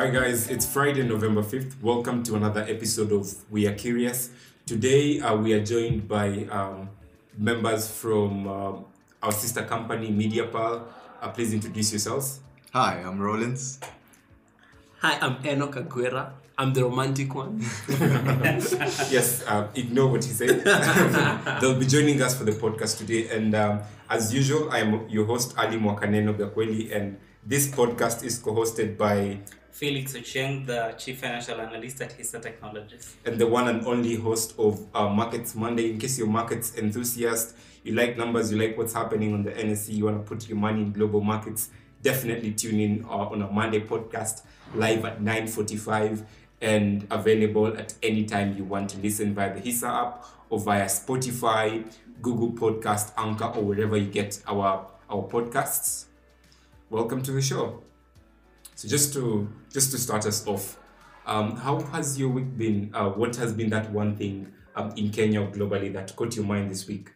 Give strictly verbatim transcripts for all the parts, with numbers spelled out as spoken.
Hi guys, it's Friday, November fifth. Welcome to another episode of We Are Curious. Today uh, we are joined by um, members from uh, our sister company, MediaPal. Uh, please introduce yourselves. Hi, I'm Rollins. Hi, I'm Enoch Aguera. I'm the romantic one. Yes, uh, ignore what he said. They'll be joining us for the podcast today. And um, as usual, I'm your host, Ali Mwakaneno Gakweli, and this podcast is co-hosted by Felix Ocheng, the Chief Financial Analyst at Hisa Technologies. And the one and only host of uh, Markets Monday. In case you're markets enthusiast, you like numbers, you like what's happening on the N S E, you want to put your money in global markets, definitely tune in uh, on a Monday podcast live at nine forty-five and available at any time you want to listen via the Hisa app or via Spotify, Google Podcast, Anchor, or wherever you get our, our podcasts. Welcome to the show. So just to just to start us off, um, how has your week been? Uh, what has been that one thing um, in Kenya or globally that caught your mind this week?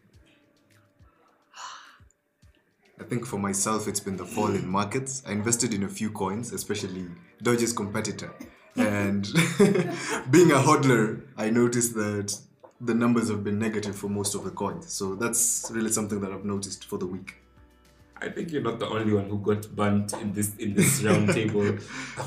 I think for myself, it's been the fall in markets. I invested in a few coins, especially Doge's competitor. And being a hodler, I noticed that the numbers have been negative for most of the coins. So that's really something that I've noticed for the week. I think you're not the only one who got burnt in this in this round table.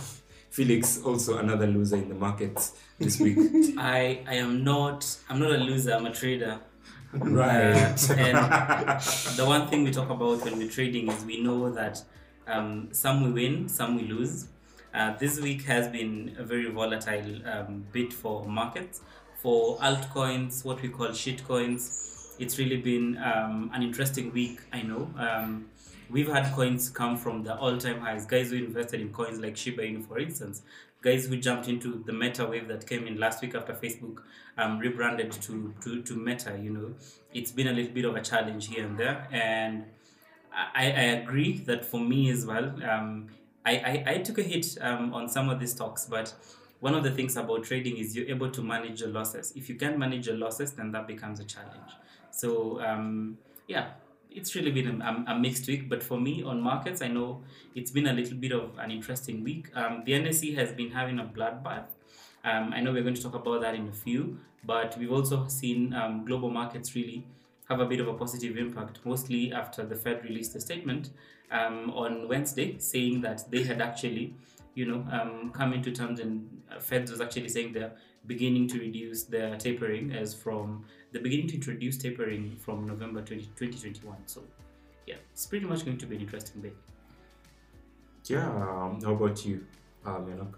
Felix, also another loser in the markets this week. I, I am not, I'm not a loser, I'm a trader. Right. Uh, and the one thing we talk about when we're trading is we know that um, some we win, some we lose. Uh, this week has been a very volatile um, bit for markets. For altcoins, what we call shit coins, it's really been um, an interesting week, I know. Um, we've had coins come from the all-time highs. Guys who invested in coins like Shiba Inu, for instance. Guys who jumped into the Meta wave that came in last week after Facebook um, rebranded to, to, to Meta, you know. It's been a little bit of a challenge here and there. And I, I agree that for me as well, um, I, I, I took a hit um, on some of these stocks, but one of the things about trading is you're able to manage your losses. If you can't manage your losses, then that becomes a challenge. So, um, yeah, it's really been a, a mixed week. But for me, on markets, I know it's been a little bit of an interesting week. Um, the N S E has been having a bloodbath. Um, I know we're going to talk about that in a few, but we've also seen um, global markets really have a bit of a positive impact, mostly after the Fed released a statement um, on Wednesday saying that they had actually, you know, um, come into terms, and uh, Fed was actually saying they're beginning to reduce their tapering as from the beginning to introduce tapering from November twenty twenty-one. So, yeah, it's pretty much going to be an interesting day. Yeah. Um, how about you, um, Enoch?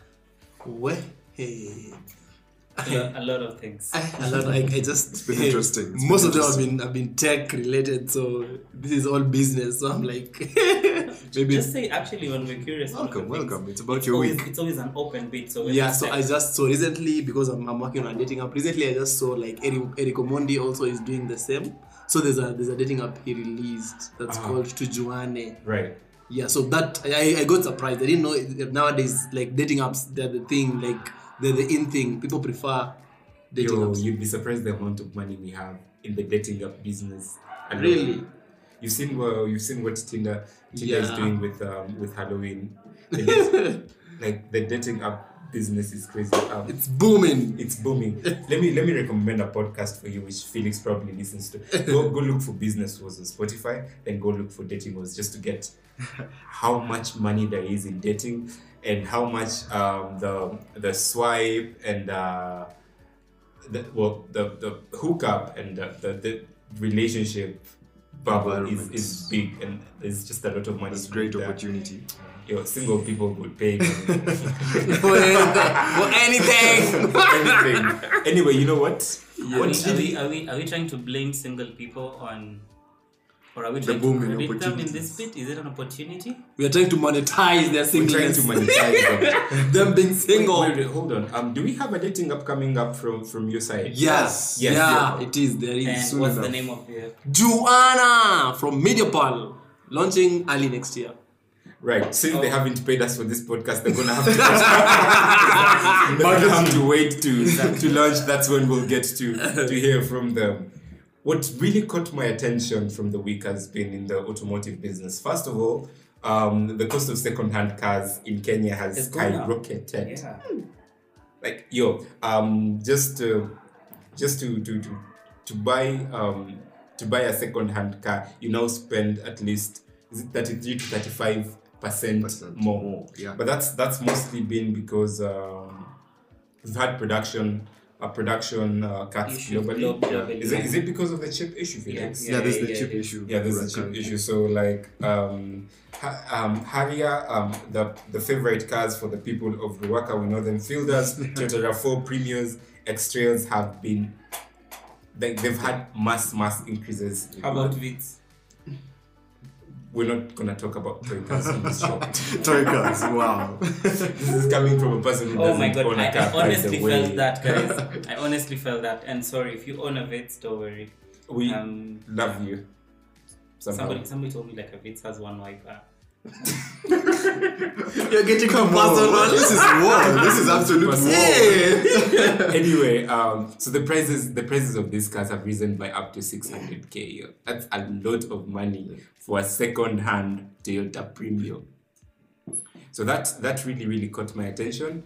Well, hey. A lot, a lot of things. A lot. Like I just. It's been interesting. It's most been of them have interesting. been have been tech related, so this is all business. So I'm like, maybe. Just say actually when we're curious. one of the Welcome, things, welcome. It's about it's your always, week. It's always an open bit. So when Yeah, it's so like- I just so recently because I'm, I'm working on a dating app. Recently, I just saw like Eric Eric Omondi also is doing the same. So there's a there's a dating app he released that's Ah. called Tujuane. Right. Yeah, so that I, I got surprised. I didn't know it- nowadays like dating apps they're the thing, like they're the in thing. People prefer dating Yo, apps. you'd be surprised the amount of money we have in the dating app business. alone. Really? You've seen well, you've seen what Tinder Tinder is Yeah. doing with um with Halloween. And it's- like the dating app business is crazy. Um, It's booming. it's booming. let me let me recommend a podcast for you, which Felix probably listens to. Go go look for Business Wars on Spotify, then go look for Dating Wars just to get how much money there is in dating and how much um the the swipe and uh the well the the hookup and the the, the relationship bubble is, Environment. is big, and there's just a lot of money. It's to great be there. opportunity. Yo, single people would pay money. for anything. For anything. anything. Anyway, you know what? Are What we, are, really- we, are, we, are we trying to blame single people on, or are we The trying to booming credit them in this opportunities. bit? Is it an opportunity? We are trying to monetize their We're trying singleness. to monetize them. them being single. Wait, wait, wait, hold on. Um, do we have a dating app coming up from from your side? Yes. Yes, yeah, yeah. it is. There And is. soon what's the enough. name of the... Juana from MediaPal launching early next year. Right. Since Oh. they haven't paid us for this podcast, they're gonna have to. they're gonna have to wait to to launch. That's when we'll get to to hear from them. What really caught my attention from the week has been in the automotive business. First of all, um, the cost of second-hand cars in Kenya has It's gone up. skyrocketed. Yeah. Like yo, um, just to, just to to to, to buy um to buy a second-hand car, you now spend at least is it thirty-three to thirty-five percent Percent more. more, yeah. But that's that's mostly been because um, we've had production uh, production uh, cuts Issue globally. glo- globally. Is it is it because of the chip issue, Felix? Yeah. Yeah, there's the yeah, chip yeah. issue. Yeah, there's a Right, chip currently. issue. So like um, ha- um, Harrier, um, the the favorite cars for the people of Ruaka, we know them. Fielders, Toyota RAV four Premiers, X-Trails have been they, they've had mass mass increases. How about Vitz? We're not gonna talk about toy cars on this show. Toy cars, wow. This is coming from a person who Oh doesn't my god, own I, a car. I by the honestly way. felt that, guys. I honestly felt that. And sorry, if you own a Vitz, don't worry. We Um, love you. Somehow. Somebody, somebody told me like a Vitz has one wiper. You're getting Come personal. on, this is war. This is absolute war. Hey. Anyway, um, so the prices the prices of these cars have risen by up to six hundred k. That's a lot of money for a second-hand Toyota Premium. So that that really really caught my attention,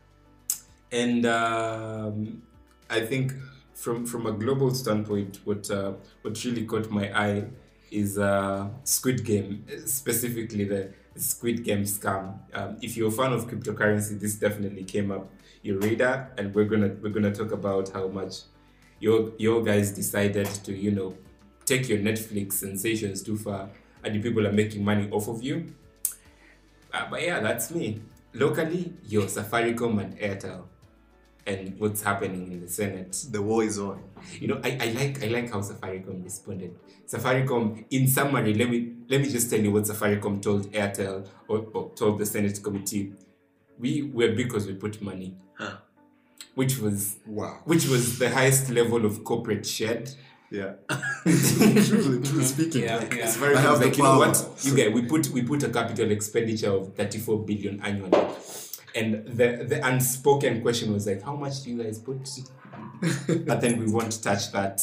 and um, I think from from a global standpoint, what uh, what really caught my eye is uh, Squid Game, specifically the Squid Game scam. Um, if you're a fan of cryptocurrency, this definitely came up your radar, and we're gonna we're gonna talk about how much your your guys decided to you know take your Netflix sensations too far, and the people are making money off of you. Uh, but yeah, that's me. Locally, your Safaricom and Airtel, and what's happening in the Senate. The war is on. You know, I, I like I like how Safaricom responded. Safaricom, in summary, let me let me just tell you what Safaricom told Airtel or, or told the Senate committee. We were because we put money, Huh. which was Wow. which was the highest level of corporate shed. Yeah. truly, truly speaking. Yeah, like, yeah. Safaricom I have was the like, you know power. what, you get we put we put a capital expenditure of thirty-four billion annually, and the the unspoken question was like, how much do you guys put? But then we won't touch that,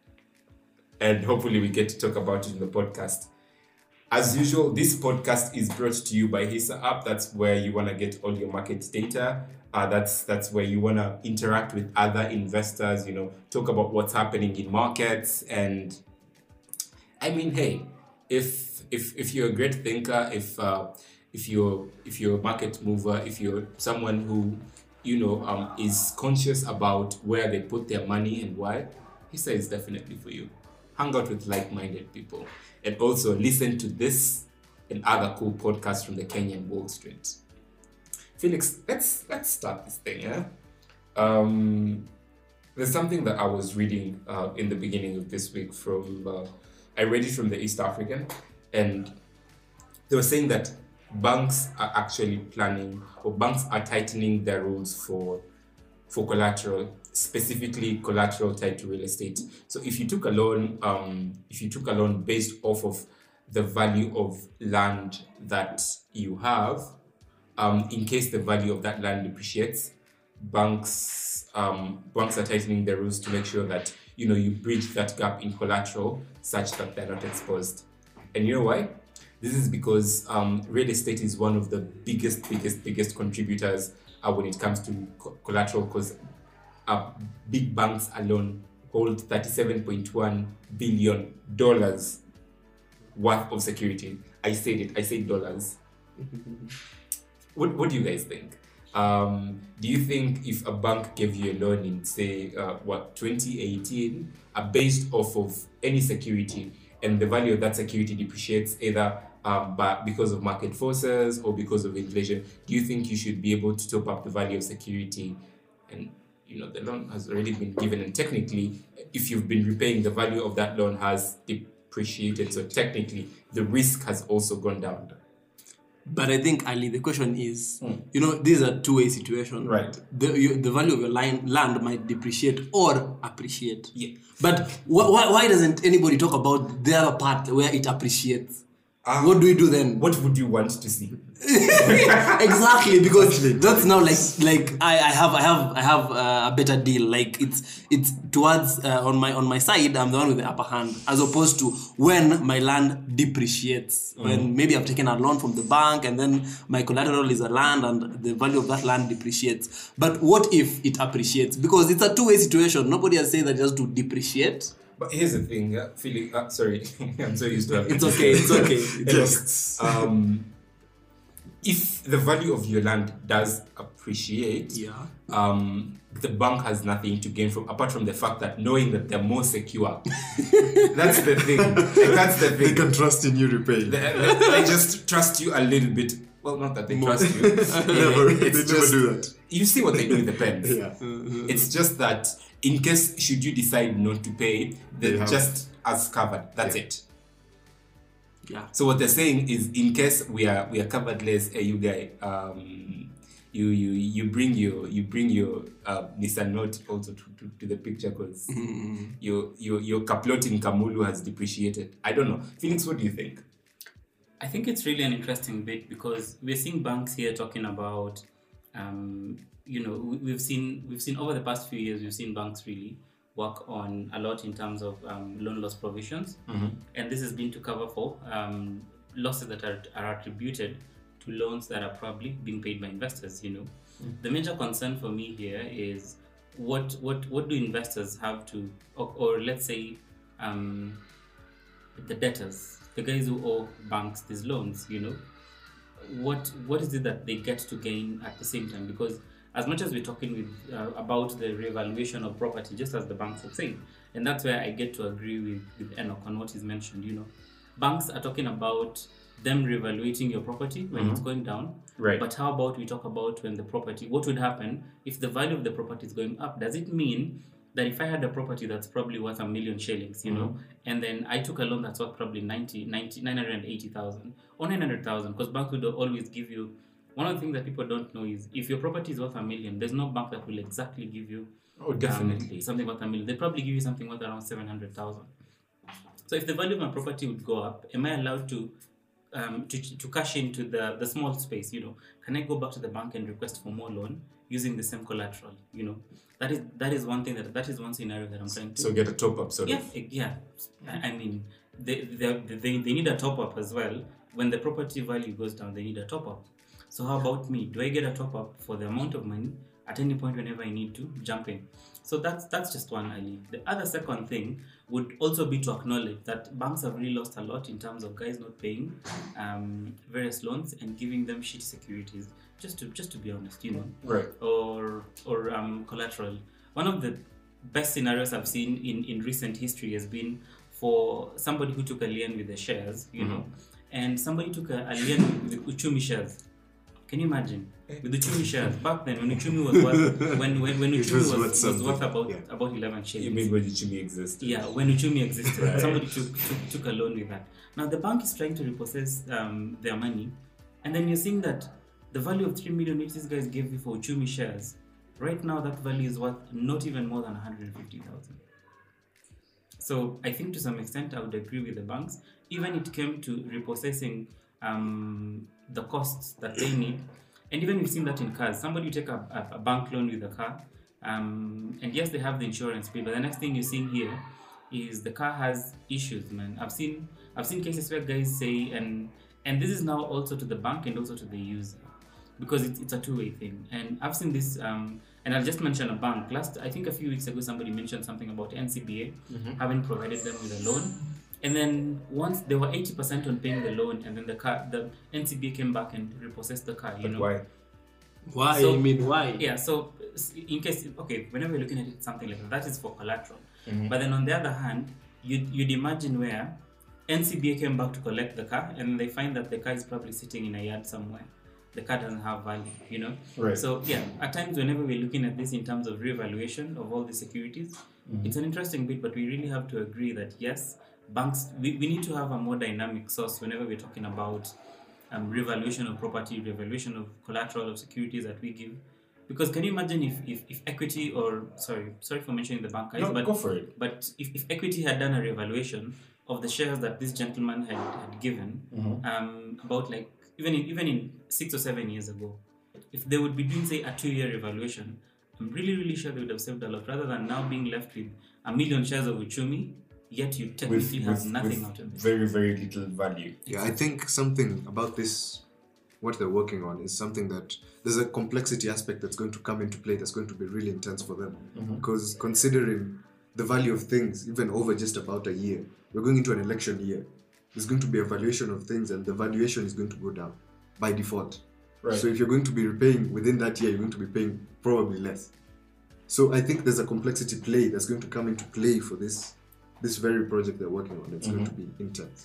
and hopefully we get to talk about it in the podcast. As usual, this podcast is brought to you by Hisa App. That's where you want to get all your market data. Uh, that's that's where you want to interact with other investors, you know, talk about what's happening in markets. And I mean, hey, if if if you're a great thinker, if uh, if you're if you're a market mover, if you're someone who you know um, is conscious about where they put their money and why, Hisa is definitely for you. Hang out with like-minded people, and also listen to this and other cool podcasts from the Kenyan Wall Street. Felix, let's let's start this thing, yeah? Um, there's something that I was reading uh, in the beginning of this week from, uh, I read it from the East African, and they were saying that banks are actually planning, or banks are tightening their rules for for collateral, specifically collateral tied to real estate. So if you took a loan, um, if you took a loan based off of the value of land that you have, Um, in case the value of that land depreciates, banks um, banks are tightening their rules to make sure that you know you bridge that gap in collateral such that they're not exposed. And you know why? This is because um, real estate is one of the biggest, biggest, biggest contributors uh, when it comes to co- collateral. Because uh, big banks alone hold thirty-seven point one billion dollars worth of security. I said it. I said dollars. What, what do you guys think? Um, do you think if a bank gave you a loan in, say, uh, what, twenty eighteen, uh, based off of any security, and the value of that security depreciates either um, but because of market forces or because of inflation, do you think you should be able to top up the value of security? And, you know, the loan has already been given, and technically, if you've been repaying, the value of that loan has depreciated. So technically, the risk has also gone down. But I think, Ali, the question is, Hmm. you know, these are two-way situations. Right. The, you, the value of your line, land might depreciate or appreciate. Yeah. But wh- why, why doesn't anybody talk about the other part where it appreciates? Ah, what do we do then? What would you want to see? Exactly, because that's now like like I, I have I have I have uh, a better deal. Like it's it's towards uh, on my on my side. I'm the one with the upper hand, as opposed to when my land depreciates. Mm. When maybe I've taken a loan from the bank and then my collateral is a land and the value of that land depreciates. But what if it appreciates? Because it's a two way situation. Nobody has said that it has to depreciate. But here's the thing, uh, Philip. Uh, sorry, I'm so used to having. It's okay. It's okay. It's Yes. um, if the value of your land does appreciate, Yeah. um, the bank has nothing to gain from apart from the fact that knowing that they're more secure. That's the thing. Like, that's the They thing. can trust in you repay. They, they, they just trust you a little bit. Well, not that they More. trust you. Never. It's They never just- do that. You see what they do with the pens. Yeah. It's just that in case should you decide not to pay, they're They have- just as covered. That's Yeah. it. Yeah. So what they're saying is, in case we are we are covered less, uh, you guy, um, you you you bring your you bring your uh, Nissan Note also to, to, to the picture because Mm-hmm. your your your caplot in Kamulu has depreciated. I don't know, Felix. What do you think? I think it's really an interesting bit because we're seeing banks here talking about, um, you know, we- we've seen we've seen over the past few years we've seen banks really work on a lot in terms of um, loan loss provisions, and this has been to cover for um, losses that are, are attributed to loans that are probably being paid by investors. You know, the major concern for me here is what what what do investors have to, or, or let's say, um, the debtors, the guys who owe banks these loans, you know, what what is it that they get to gain at the same time? Because as much as we're talking with uh, about the revaluation of property, just as the banks are saying, and that's where I get to agree with, with Enoch on what he's mentioned, you know, banks are talking about them revaluating your property when it's going down. Right. But how about we talk about when the property, what would happen if the value of the property is going up? Does it mean that if I had a property that's probably worth a million shillings, you know, and then I took a loan that's worth probably ninety, ninety, nine hundred eighty thousand or nine hundred thousand, because banks would always give you, one of the things that people don't know is if your property is worth a million, there's no bank that will exactly give you Oh, definitely. um, something worth a million. They'll probably give you something worth around seven hundred thousand. So if the value of my property would go up, am I allowed to um, to, to cash into the, the small space, you know? Can I go back to the bank and request for more loan using the same collateral, you know? That is that is one thing that that is one scenario that I'm trying to So get a top up, sort yeah, of. eh, yeah. I I mean, they, they, they, they need a top up as well. When the property value goes down, they need a top up. So how about me? Do I get a top up for the amount of money at any point whenever I need to jump in? So that's that's just one Ali. The other second thing would also be to acknowledge that banks have really lost a lot in terms of guys not paying um, various loans and giving them shitty securities. Just to just to be honest, you know, Right. or or um, collateral. One of the best scenarios I've seen in, in recent history has been for somebody who took a lien with the shares, you know, and somebody took a, a lien with, with Uchumi shares. Can you imagine? With Uchumi shares back then, when Uchumi was worth when when, when It Uchumi was was, worth was, something. worth about Yeah. about eleven shillings. You mean when Uchumi existed? Yeah, when Uchumi existed, Right. somebody took, took took a loan with that. Now the bank is trying to repossess um, their money, and then you're seeing that the value of three million which these guys gave you for Uchumi shares, right now that value is worth not even more than one hundred fifty thousand. So I think to some extent I would agree with the banks. Even it came to repossessing um, the costs that they need, and even we've seen that in cars. Somebody will take a, a, a bank loan with a car, um, and yes, they have the insurance bill, but the next thing you're seeing here is the car has issues, man. I've seen I've seen cases where guys say, and and this is now also to the bank and also to the user, because it's, it's a two-way thing. And I've seen this, um, and I'll just mention a bank. Last, I think a few weeks ago, somebody mentioned something about N C B A having provided them with a loan. And then once they were eighty percent on paying the loan, and then the car, the N C B A came back and repossessed the car, you But know. why? Why? So- I mean, why? Yeah, so in case, okay, whenever you're looking at it, something like that, that is for collateral. But then on the other hand, you'd, you'd imagine where N C B A came back to collect the car and they find that the car is probably sitting in a yard somewhere. The car doesn't have value, you know? Right. So, yeah, at times whenever we're looking at this in terms of reevaluation of all the securities, it's an interesting bit, but we really have to agree that, yes, banks, we, we need to have a more dynamic source whenever we're talking about um, revaluation of property, revaluation of collateral of securities that we give. Because can you imagine if, if, if equity or, sorry, sorry for mentioning the bank guys, No, but go for it. but if, if equity had done a revaluation of the shares that this gentleman had, had given, Mm-hmm. um, about like even in, even in six or seven years ago, if they would be doing say a two-year evaluation, I'm really really sure they would have saved a lot rather than now being left with a million shares of Uchumi, yet you technically have nothing out of it. Very, very little value. Yeah, I think something about this, what they're working on, is something that there's a complexity aspect that's going to come into play that's going to be really intense for them. Because considering the value of things, even over just about a year, we're going into an election year. There's going to be a valuation of things, and the valuation is going to go down by default. Right. So if you're going to be repaying within that year, you're going to be paying probably less. So I think there's a complexity play that's going to come into play for this this very project they're working on. It's going to be intense.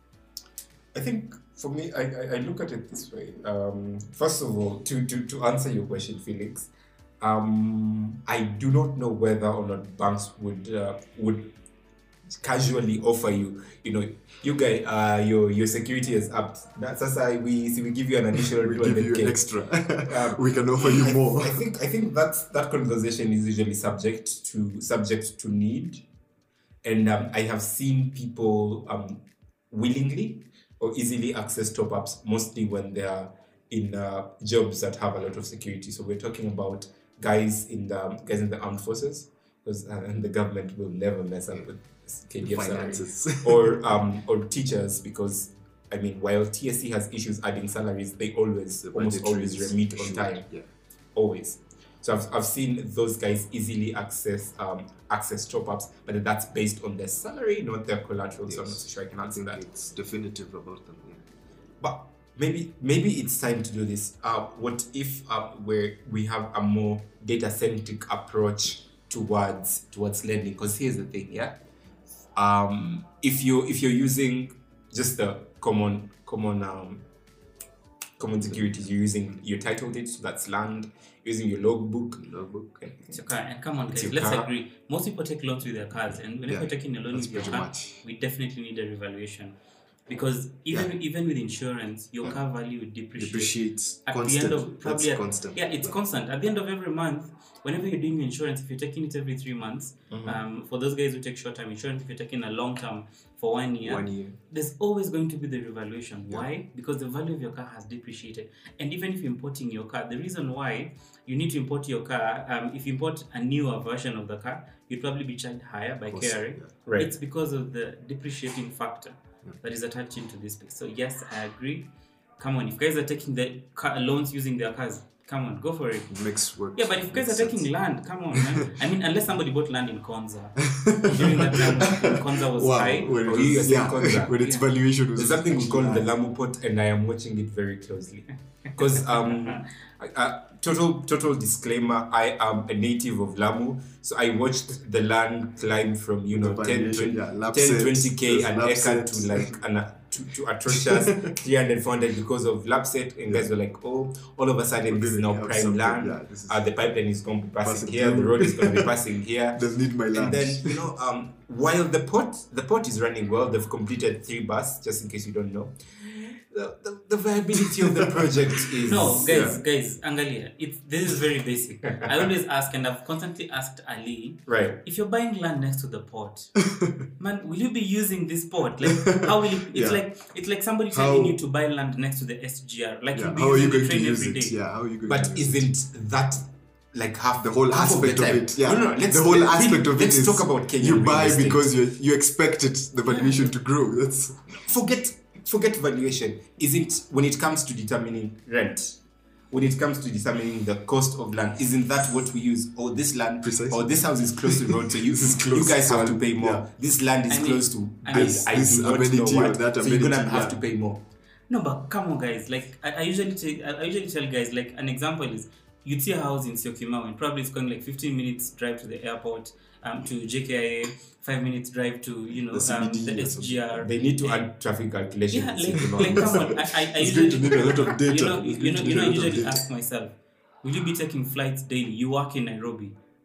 I think for me, I, I, I look at it this way. Um, first of all, to, to, to answer your question, Felix, um, I do not know whether or not banks would uh, would casually offer you, you know, you guys, uh, your your security is up. That's why we see we give you an additional We give you two hundred K. extra. Um, we can offer you I, more. I think I think that's that conversation is usually subject to subject to need, and um, I have seen people um, willingly or easily access top ups, mostly when they are in uh, jobs that have a lot of security. So we're talking about guys in the guys in the armed forces, because uh, and the government will never mess up with K D F Finances. salaries, or um or teachers, because I mean, while T S C has issues adding salaries, they always The almost budgetary always is remit on assured, time. Yeah. Always. So I've, I've seen those guys easily access um access top ups, but that's based on their salary, not their collateral. So I'm not Yes. so sure I can I answer think that. it's definitive about them. Yeah. But maybe maybe it's time to do this. Uh, what if uh, where we have a more data centric approach towards towards lending? Because here's the thing, yeah. Um, if you if you're using just the common common um common securities, you're using your title deed, so that's land, using your logbook. Logbook. Okay. It's your car. And come on, It's guys, your let's car. agree. Most people take loans with their cars, and whenever Yeah, you're taking a loan that's with your pretty car, much. we definitely need a revaluation. Because even even with insurance, your car value would depreciate. Depreciates. At Constant. the end of probably That's at- constant. Yeah, it's constant. At the end of every month, whenever you're doing your insurance, if you're taking it every three months, um, for those guys who take short-term insurance, if you're taking a long-term for one year, One year. there's always going to be the revaluation. Why? Because the value of your car has depreciated. And even if you're importing your car, the reason why you need to import your car, um, if you import a newer version of the car, you'd probably be charged higher by course, K R A. yeah. Right. It's because of the depreciating factor that is attached into this space. So yes, I agree. Come on, if guys are taking the car loans using their cars, come on, go for it. It makes work. Yeah, but if guys makes are taking sense. land, come on, man. I mean, unless somebody bought land in Konza during that time when Konza was Wow, high. when, it Oh, you was, are yeah, saying Konza. when its Yeah. valuation was There's something we call the actually high. Lamu Port, and I am watching it very closely. Because um, I- uh, total total disclaimer, I am a native of Lamu, so I watched the land climb from you know The ten, valuation, twenty, yeah, lap ten sets, twenty K there's an lap acre sets. to like an, uh, to, to atrocious three hundred, four hundred because of lap set, and guys were like, oh, all of a sudden We're this is gonna now have prime something, land. yeah, this is- uh, the pipeline is going to be passing, Passing here, the through. road is going to be passing here. Doesn't need my land. And then you know, um, while the port the port is running well, they've completed three bus. Just in case you don't know, the, the, the viability of the project is No, guys, Yeah. guys, Angalia, it's this is very basic. I always ask, and I've constantly asked Ali, right. if you're buying land next to the port, man, will you be using this port? Like, how will you? It's Yeah. like it's like somebody How- telling you to buy land next to the S G R. Like, yeah, you'll be how are you using the going to train use every it? day. Yeah, how are you going But to use it? isn't that like half The whole half aspect the of, time? it, yeah. No, no, let's the whole let- aspect of let's it is talk about Kenyan you real buy estate. because you you expected the valuation to grow. That's forget forget valuation. Isn't when it comes to determining rent, when it comes to determining the cost of land, isn't that what we use? Oh, this land, Precisely. or this house is close to the road, so you, This is you close guys to have to one, pay more. yeah. This land is I mean- close to I mean- this, I This do not amenity know or what, that so you're gonna amenity, have yeah. to pay more. No, but come on, guys. Like, I, I usually tell, I usually tell guys, like, an example is you'd see a house in Syokimau, and probably it's going like fifteen minutes drive to the airport, um, to J K I A, five minutes drive to you know The C B um, D the or S G R. They need to Yeah. add traffic calculations. Yeah, in like, Syokimau. like come on. I, I, I It's usually going to need a lot of data. You know, It's you going know, to you need know. a I lot of usually data. ask myself, will you be taking flights daily? You work in Nairobi.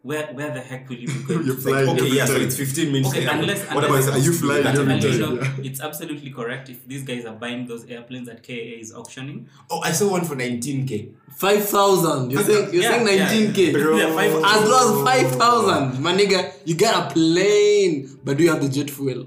where where the heck will you be going? You're to? flying Okay, every yeah, so time. it's fifteen minutes. Okay, there. unless, What unless about Are you flying that every and time? you know, Yeah. it's absolutely correct if these guys are buying those airplanes that K A is auctioning. Oh, I saw one for nineteen K. Five thousand. You're saying you're Yeah, saying yeah. nineteen k. Bro. Yeah, five- As low as five thousand, my nigga. You get a plane, but do you have the jet fuel?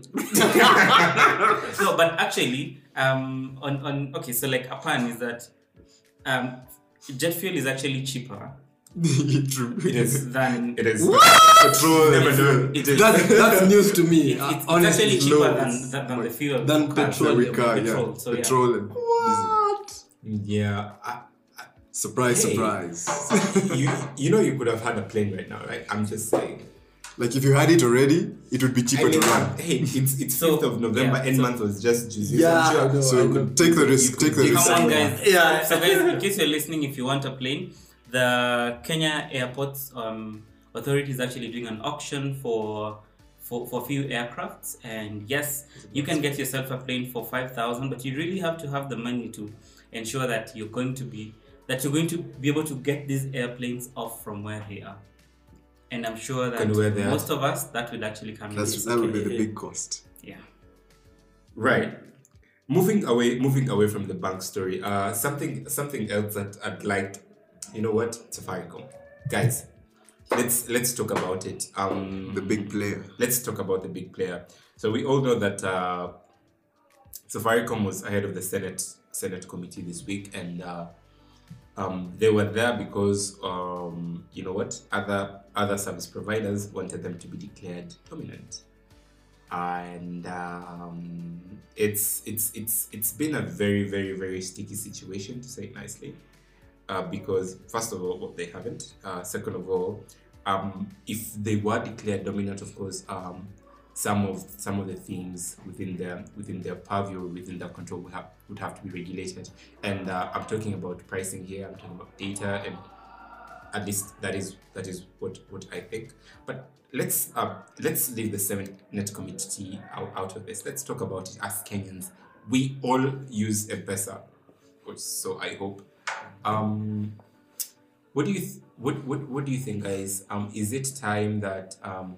No, but actually, um, on on okay, so like a plan is that um, jet fuel is actually cheaper True. It is. than It is. Petrol. Never know. it is. That's that's news to me. It's, uh, it's, it's honestly. actually cheaper low. than, than than the fuel Than of cars. petrol. Every car, Petrol, yeah. so yeah. Petrol and diesel. What? Yeah. I, Surprise, Hey. surprise. you you know you could have had a plane right now, right? I'm just saying. Like if you had it already, it would be cheaper I mean, to run. hey, it's it's So, fifth of November. yeah, End so- month was just juicy. Yeah, I'm sure. I know, So I know. take the risk. Take the you risk. Come on, December. guys. Yeah. So, guys, in case you're listening, if you want a plane, the Kenya Airports um, Authority is actually doing an auction for for for few aircrafts, and yes, you can get yourself a plane for five thousand, but you really have to have the money to ensure that you're going to be that you're going to be able to get these airplanes off from where they are. And I'm sure that Can where they are. most of us that would actually come in. That's, that would be the big cost. Yeah. Right. Moving away, moving away from the bank story. Uh, something, something else that I'd like. You know what, Safaricom, guys. Let's let's talk about it. Um, The big player. Let's talk about the big player. So we all know that uh, Safaricom was ahead of the Senate Senate committee this week, and uh, um, they were there because um, you know what, other other service providers wanted them to be declared dominant, and um, it's it's it's it's been a very very very sticky situation, to say it nicely. Uh, because first of all, well, they haven't. Uh, second of all, um, if they were declared dominant, of course, um, some of some of the things within their within their purview, within their control, would have would have to be regulated. And uh, I'm talking about pricing here. I'm talking about data, and at least that is that is what, what I think. But let's uh, let's leave the Senate committee out, out of this. Let's talk about it as Kenyans. We all use M-Pesa, or so I hope. Um, what do you th- what, what what do you think, guys? Um, is it time that um,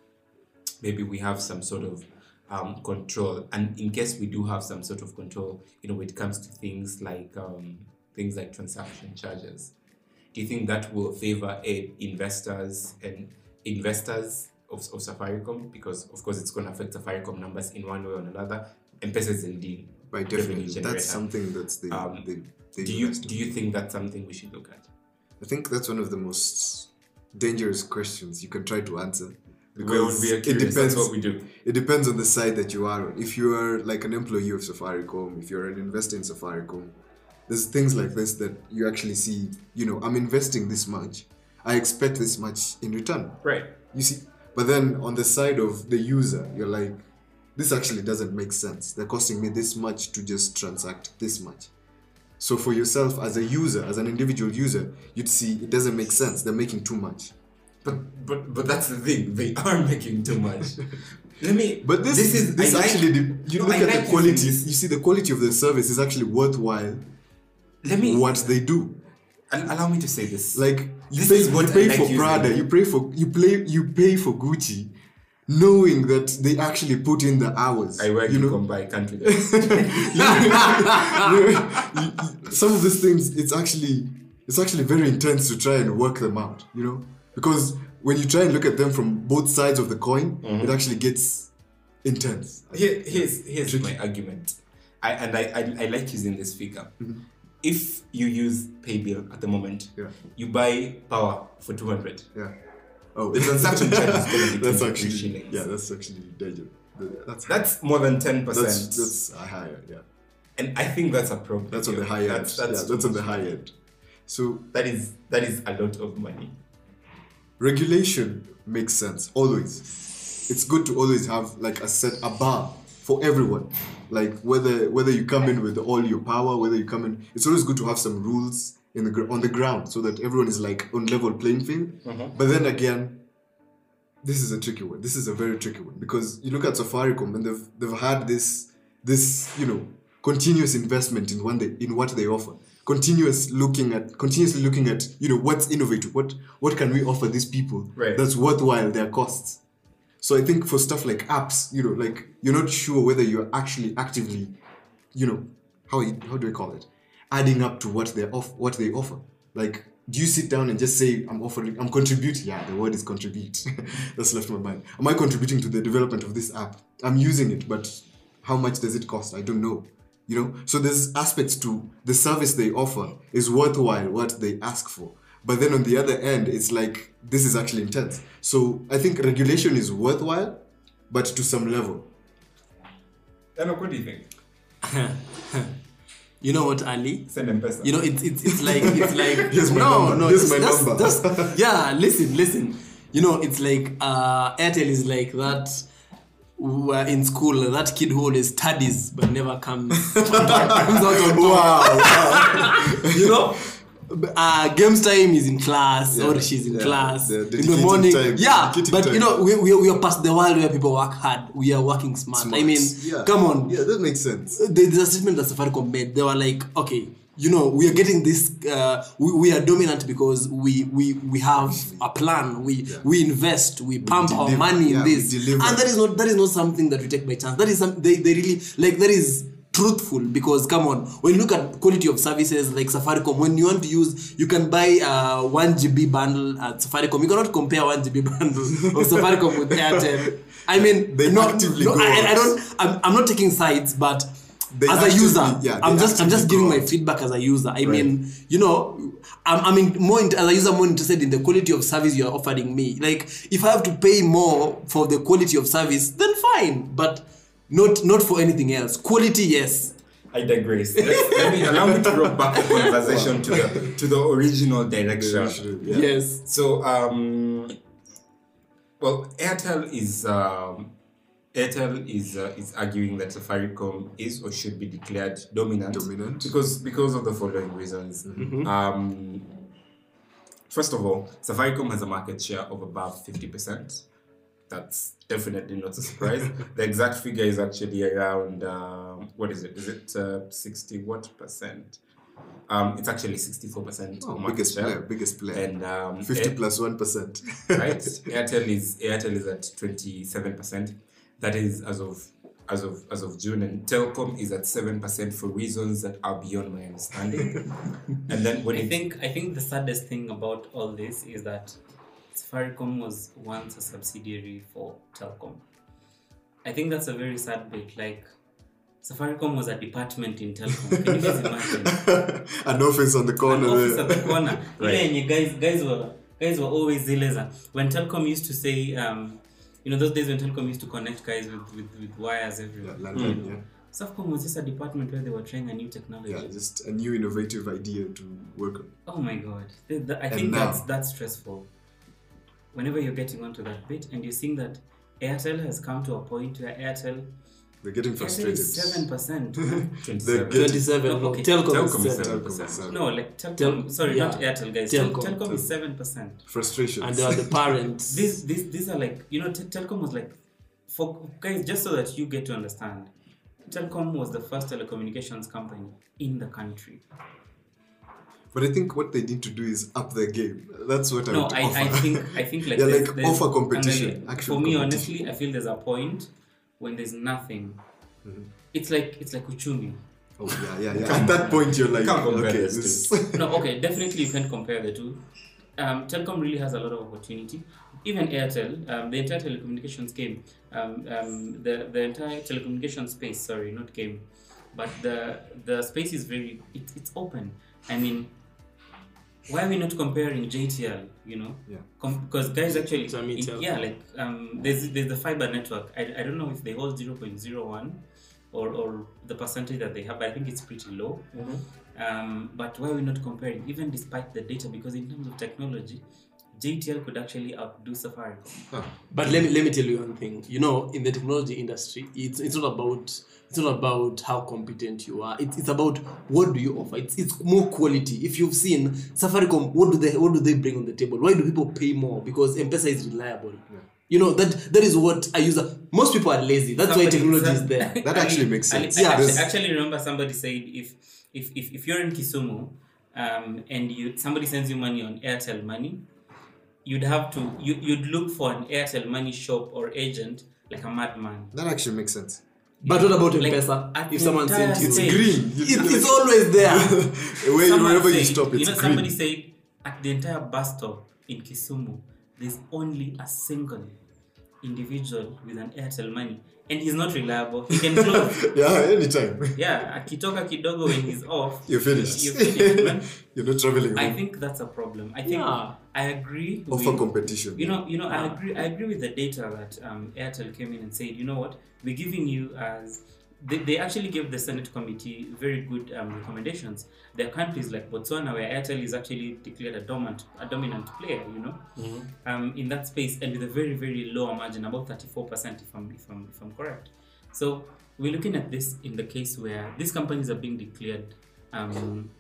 maybe we have some sort of um, control, and in case we do have some sort of control, you know, when it comes to things like um, things like transaction charges, do you think that will favor uh, investors and investors of, of Safaricom? Because of course it's going to affect Safaricom numbers in one way or another. M-Pesa is indeed By revenue definition, generator. that's something that's the, Um, the, the Do you investor. do you think that's something we should look at? I think that's one of the most dangerous questions you can try to answer. We Because we are it curious. depends. That's what we do. It depends on the side that you are on. If you are like an employee of Safaricom, if you're an investor in Safaricom, there's things like this that you actually see, you know, I'm investing this much. I expect this much in return. Right. You see, but then on the side of the user, you're like, this actually doesn't make sense. They're costing me this much to just transact this much. So for yourself as a user, as an individual user, you'd see it doesn't make sense. They're making too much. But but but that's the thing. They are making too much. Let me. But this, this this is this I like- actually, the, you No, look I at like the using quality. this. You see, the quality of the service is actually worthwhile. Let me. What they do, al- Allow me to say this. like you This pay, is what you pay I like for using. Prada, you pay for you play you pay for Gucci, knowing that they actually put in the hours. I work you in know, Combi, can't do this. You- you- some of these things, it's actually it's actually very intense to try and work them out, you know, because when you try and look at them from both sides of the coin, Mm-hmm. it actually gets intense. Here, here's here's my argument. I and I, I I like using this figure. If you use Paybill at the moment, Yeah. you buy power for two hundred. Yeah. Oh, The transaction charge is going to be that's twenty-three actually shillings. yeah, that's actually dangerous. That's That's more than ten that's percent. that's a higher, yeah. And I think that's appropriate. That's on the high end. That's that's, yeah, too that's on the much. high end. So That is that is a lot of money. regulation makes sense always. It's good to always have like a set a bar for everyone. Like whether whether you come in with all your power, whether you come in, it's always good to have some rules in the gr- on the ground so that everyone is like on level playing field. But then again, this is a tricky one. This is a very tricky one because you look at Safaricom and they've they've had this this you know continuous investment in one they, in what they offer, continuous looking at continuously looking at you know what's innovative, what what can we offer these people Right. that's worthwhile their costs. So I think for stuff like apps, you know, like you're not sure whether you're actually actively, you know, how you- how do I call it, adding up to what they off what they offer. Like, do you sit down and just say, I'm offering, I'm contributing? Yeah, the word is contribute. That's left my mind. Am I contributing to the development of this app? I'm using it, but how much does it cost? I don't know. You know, so there's aspects to the service they offer is worthwhile what they ask for. But then on the other end, it's like, this is actually intense. So I think regulation is worthwhile, but to some level. Enoch, what do you think? You know what, Ali? Send them person. You know, it's it's it's like it's like Here's my no number. no. Here's it's- my that's, number. That's, yeah, listen, listen. You know, it's like uh, Airtel is like that. Were in school, that kid who always studies but never comes, comes out on top. Wow. You know, uh, games time is in class Yeah, or she's in yeah, class the in the dedicated morning. time, Yeah, dedicated but time. you know, we, we we are past the world where people work hard. We are working smart. I mean, Yeah. come on. Yeah, that makes sense. There's a statement that Safaricom made. They were like, okay, you know, we are getting this. Uh, we, we are dominant because we we we have a plan. We Yeah. we invest. We pump our deliver. money Yeah, in we this, deliver. and that is not that is not something that we take by chance. That is some they they really like. That is truthful because come on, when you look at quality of services like Safaricom, when you want to use, you can buy a one G B bundle at Safaricom. You cannot compare one G B bundle of Safaricom with Airtel. I mean, They no, actively no, go I, I out. don't. I'm, I'm not taking sides, but They as a actively- user, yeah, I'm they just I'm just actively giving go my out. feedback as a user. I mean, you know, I'm I'm in, more in, as a user more interested in the quality of service you're offering me. Like, if I have to pay more for the quality of service, then fine, but not not for anything else. Quality, yes. I digress. Let's, let me allow me to roll back the conversation to the to the original direction. Yeah. Yes. So, um, well, Airtel is um, Airtel is uh, is arguing that Safaricom is or should be declared dominant. Dominant. because because of the following reasons. Um, first of all, Safaricom has a market share of above fifty percent. That's definitely not a surprise. The exact figure is actually around um, what is it? Is it uh, sixty what percent? Um, it's actually sixty-four percent Oh, of market biggest share. player, biggest player. And um, fifty Air- plus one percent. right? Airtel is Airtel is at twenty-seven percent. That is as of as of as of June, and Telcom is at seven percent for reasons that are beyond my understanding. And then when I it, think I think the saddest thing about all this is that Safaricom was once a subsidiary for Telcom. I think that's a very sad bit. Like, Safaricom was a department in Telcom. Can you guys imagine? An office on the corner An office there. at the corner. Right. Yeah, and you guys guys were guys were always zileza. When Telcom used to say, um, you know, those days when Telcom used to connect guys with, with, with wires Yeah, everywhere. landline, yeah. Safcom was just a department where they were trying a new technology. Yeah, just a new innovative idea to work on. Oh my god. Th- th- I And think now- that's that's stressful. Whenever you're getting onto that bit and you're seeing that Airtel has come to a point where Airtel, They're getting Airtel frustrated. is seven percent. They're twenty-seven. getting- Twenty-seven. No, okay. Telcom, Telcom is is seven. Telcom is seven. no, like Telcom. Tel- sorry, yeah. not Airtel, guys. Tel- Telcom. Telcom is Telcom. seven percent. Frustrations. And they are the parents. These, these, these are like, you know, T- Telcom was like, for guys, just so that you get to understand, Telcom was the first telecommunications company in the country. But I think what they need to do is up their game. That's what I No, would I, offer. I think I think like Yeah, there's- like there's- offer competition, and then, actual for me, competition. honestly, I feel there's a point when there's nothing. It's like it's like uchumi. Oh yeah, yeah, yeah. At that point, you're like, Can't compare okay, those this. No, okay, definitely you can't compare the two. Um, Telcom really has a lot of opportunity. Even Airtel, um, the entire telecommunications game, um, um, the the entire telecommunications space. Sorry, not game, but the the space is very it, it's open. I mean, why are we not comparing J T L? You know, Yeah. because guys actually, Jamii it- Telco. yeah, like um, there's there's the fiber network. I, I don't know if they hold zero point zero one or or the percentage that they have, but I think it's pretty low. Um, but why are we not comparing, even despite the data? Because in terms of technology, J T L could actually outdo Safaricom. But let me let me tell you one thing. You know, in the technology industry, it's it's not about it's not about how competent you are. It's it's about what do you offer. It's it's more quality. If you've seen Safaricom, what do they what do they bring on the table? Why do people pay more? Because M-Pesa is reliable. You know, that that is what I use. Most people are lazy. That's Somebody- why technology some- is there. That actually makes I- sense. I, Yeah, actually, There's- actually remember somebody said if if if, if you're in Kisumu um, and you somebody sends you money on Airtel Money, you'd have to you you'd look for an Airtel Money shop or agent like a madman. That actually makes sense. But what about Like, M-Pesa? at If the someone entire sends you, stage- Green. it, it's always there. Where, Someone wherever you said- stop, it's you know, green. somebody said at the entire bus stop in Kisumu, there's only a single individual with an Airtel Money, and he's not reliable. He can close. Yeah, anytime. Yeah, akitoka kidogo when he's off. You're finished. You're finished, man. You're not traveling. I home. think that's a problem. I think Yeah. I agree. Offer with, competition. You know, you know, I agree. I agree with the data that um, Airtel came in and said, you know what, we're giving you as they, they actually gave the Senate committee very good um, recommendations. There are countries like Botswana where Airtel is actually declared a dominant a dominant player. You know, um, in that space and with a very very low margin, about thirty-four percent if I'm if I'm if I'm correct. So we're looking at this in the case where these companies are being declared. Um,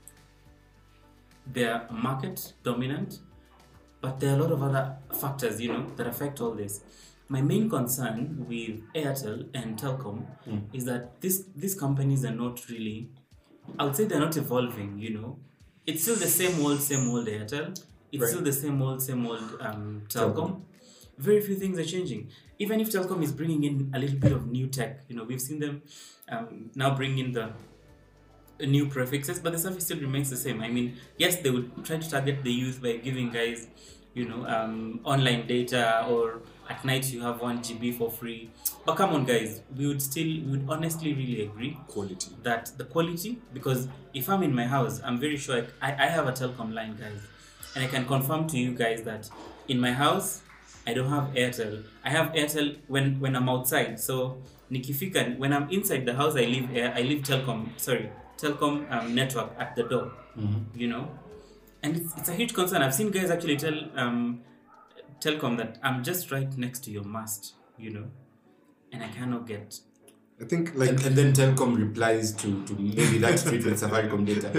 they're market dominant, but there are a lot of other factors, you know, that affect all this. My main concern with Airtel and Telkom Mm. is that this these companies are not really, I would say they're not evolving, you know. It's still the same old, same old Airtel. It's Right. still the same old, same old um, Telkom. Telkom. Very few things are changing. Even if Telkom is bringing in a little bit of new tech, you know, we've seen them um, now bring in the new prefixes, but the service still remains the same. I mean, yes, they would try to target the youth by giving guys, you know, um, online data, or at night you have one G B for free. But come on, guys, we would still, we would honestly really agree Quality. that the quality, because if I'm in my house, I'm very sure I, I have a Telkom line, guys, and I can confirm to you guys that in my house, I don't have Airtel. I have Airtel when, when I'm outside. So nikifika, when I'm inside the house, I leave Air, I leave Telkom. Sorry, Telkom um, network at the door. You know, and it's, it's a huge concern. I've seen guys actually tell um, Telkom that I'm just right next to your mast. You know, and I cannot get. I think like And, and then Telkom replies to, to maybe that tweet with Safaricom data.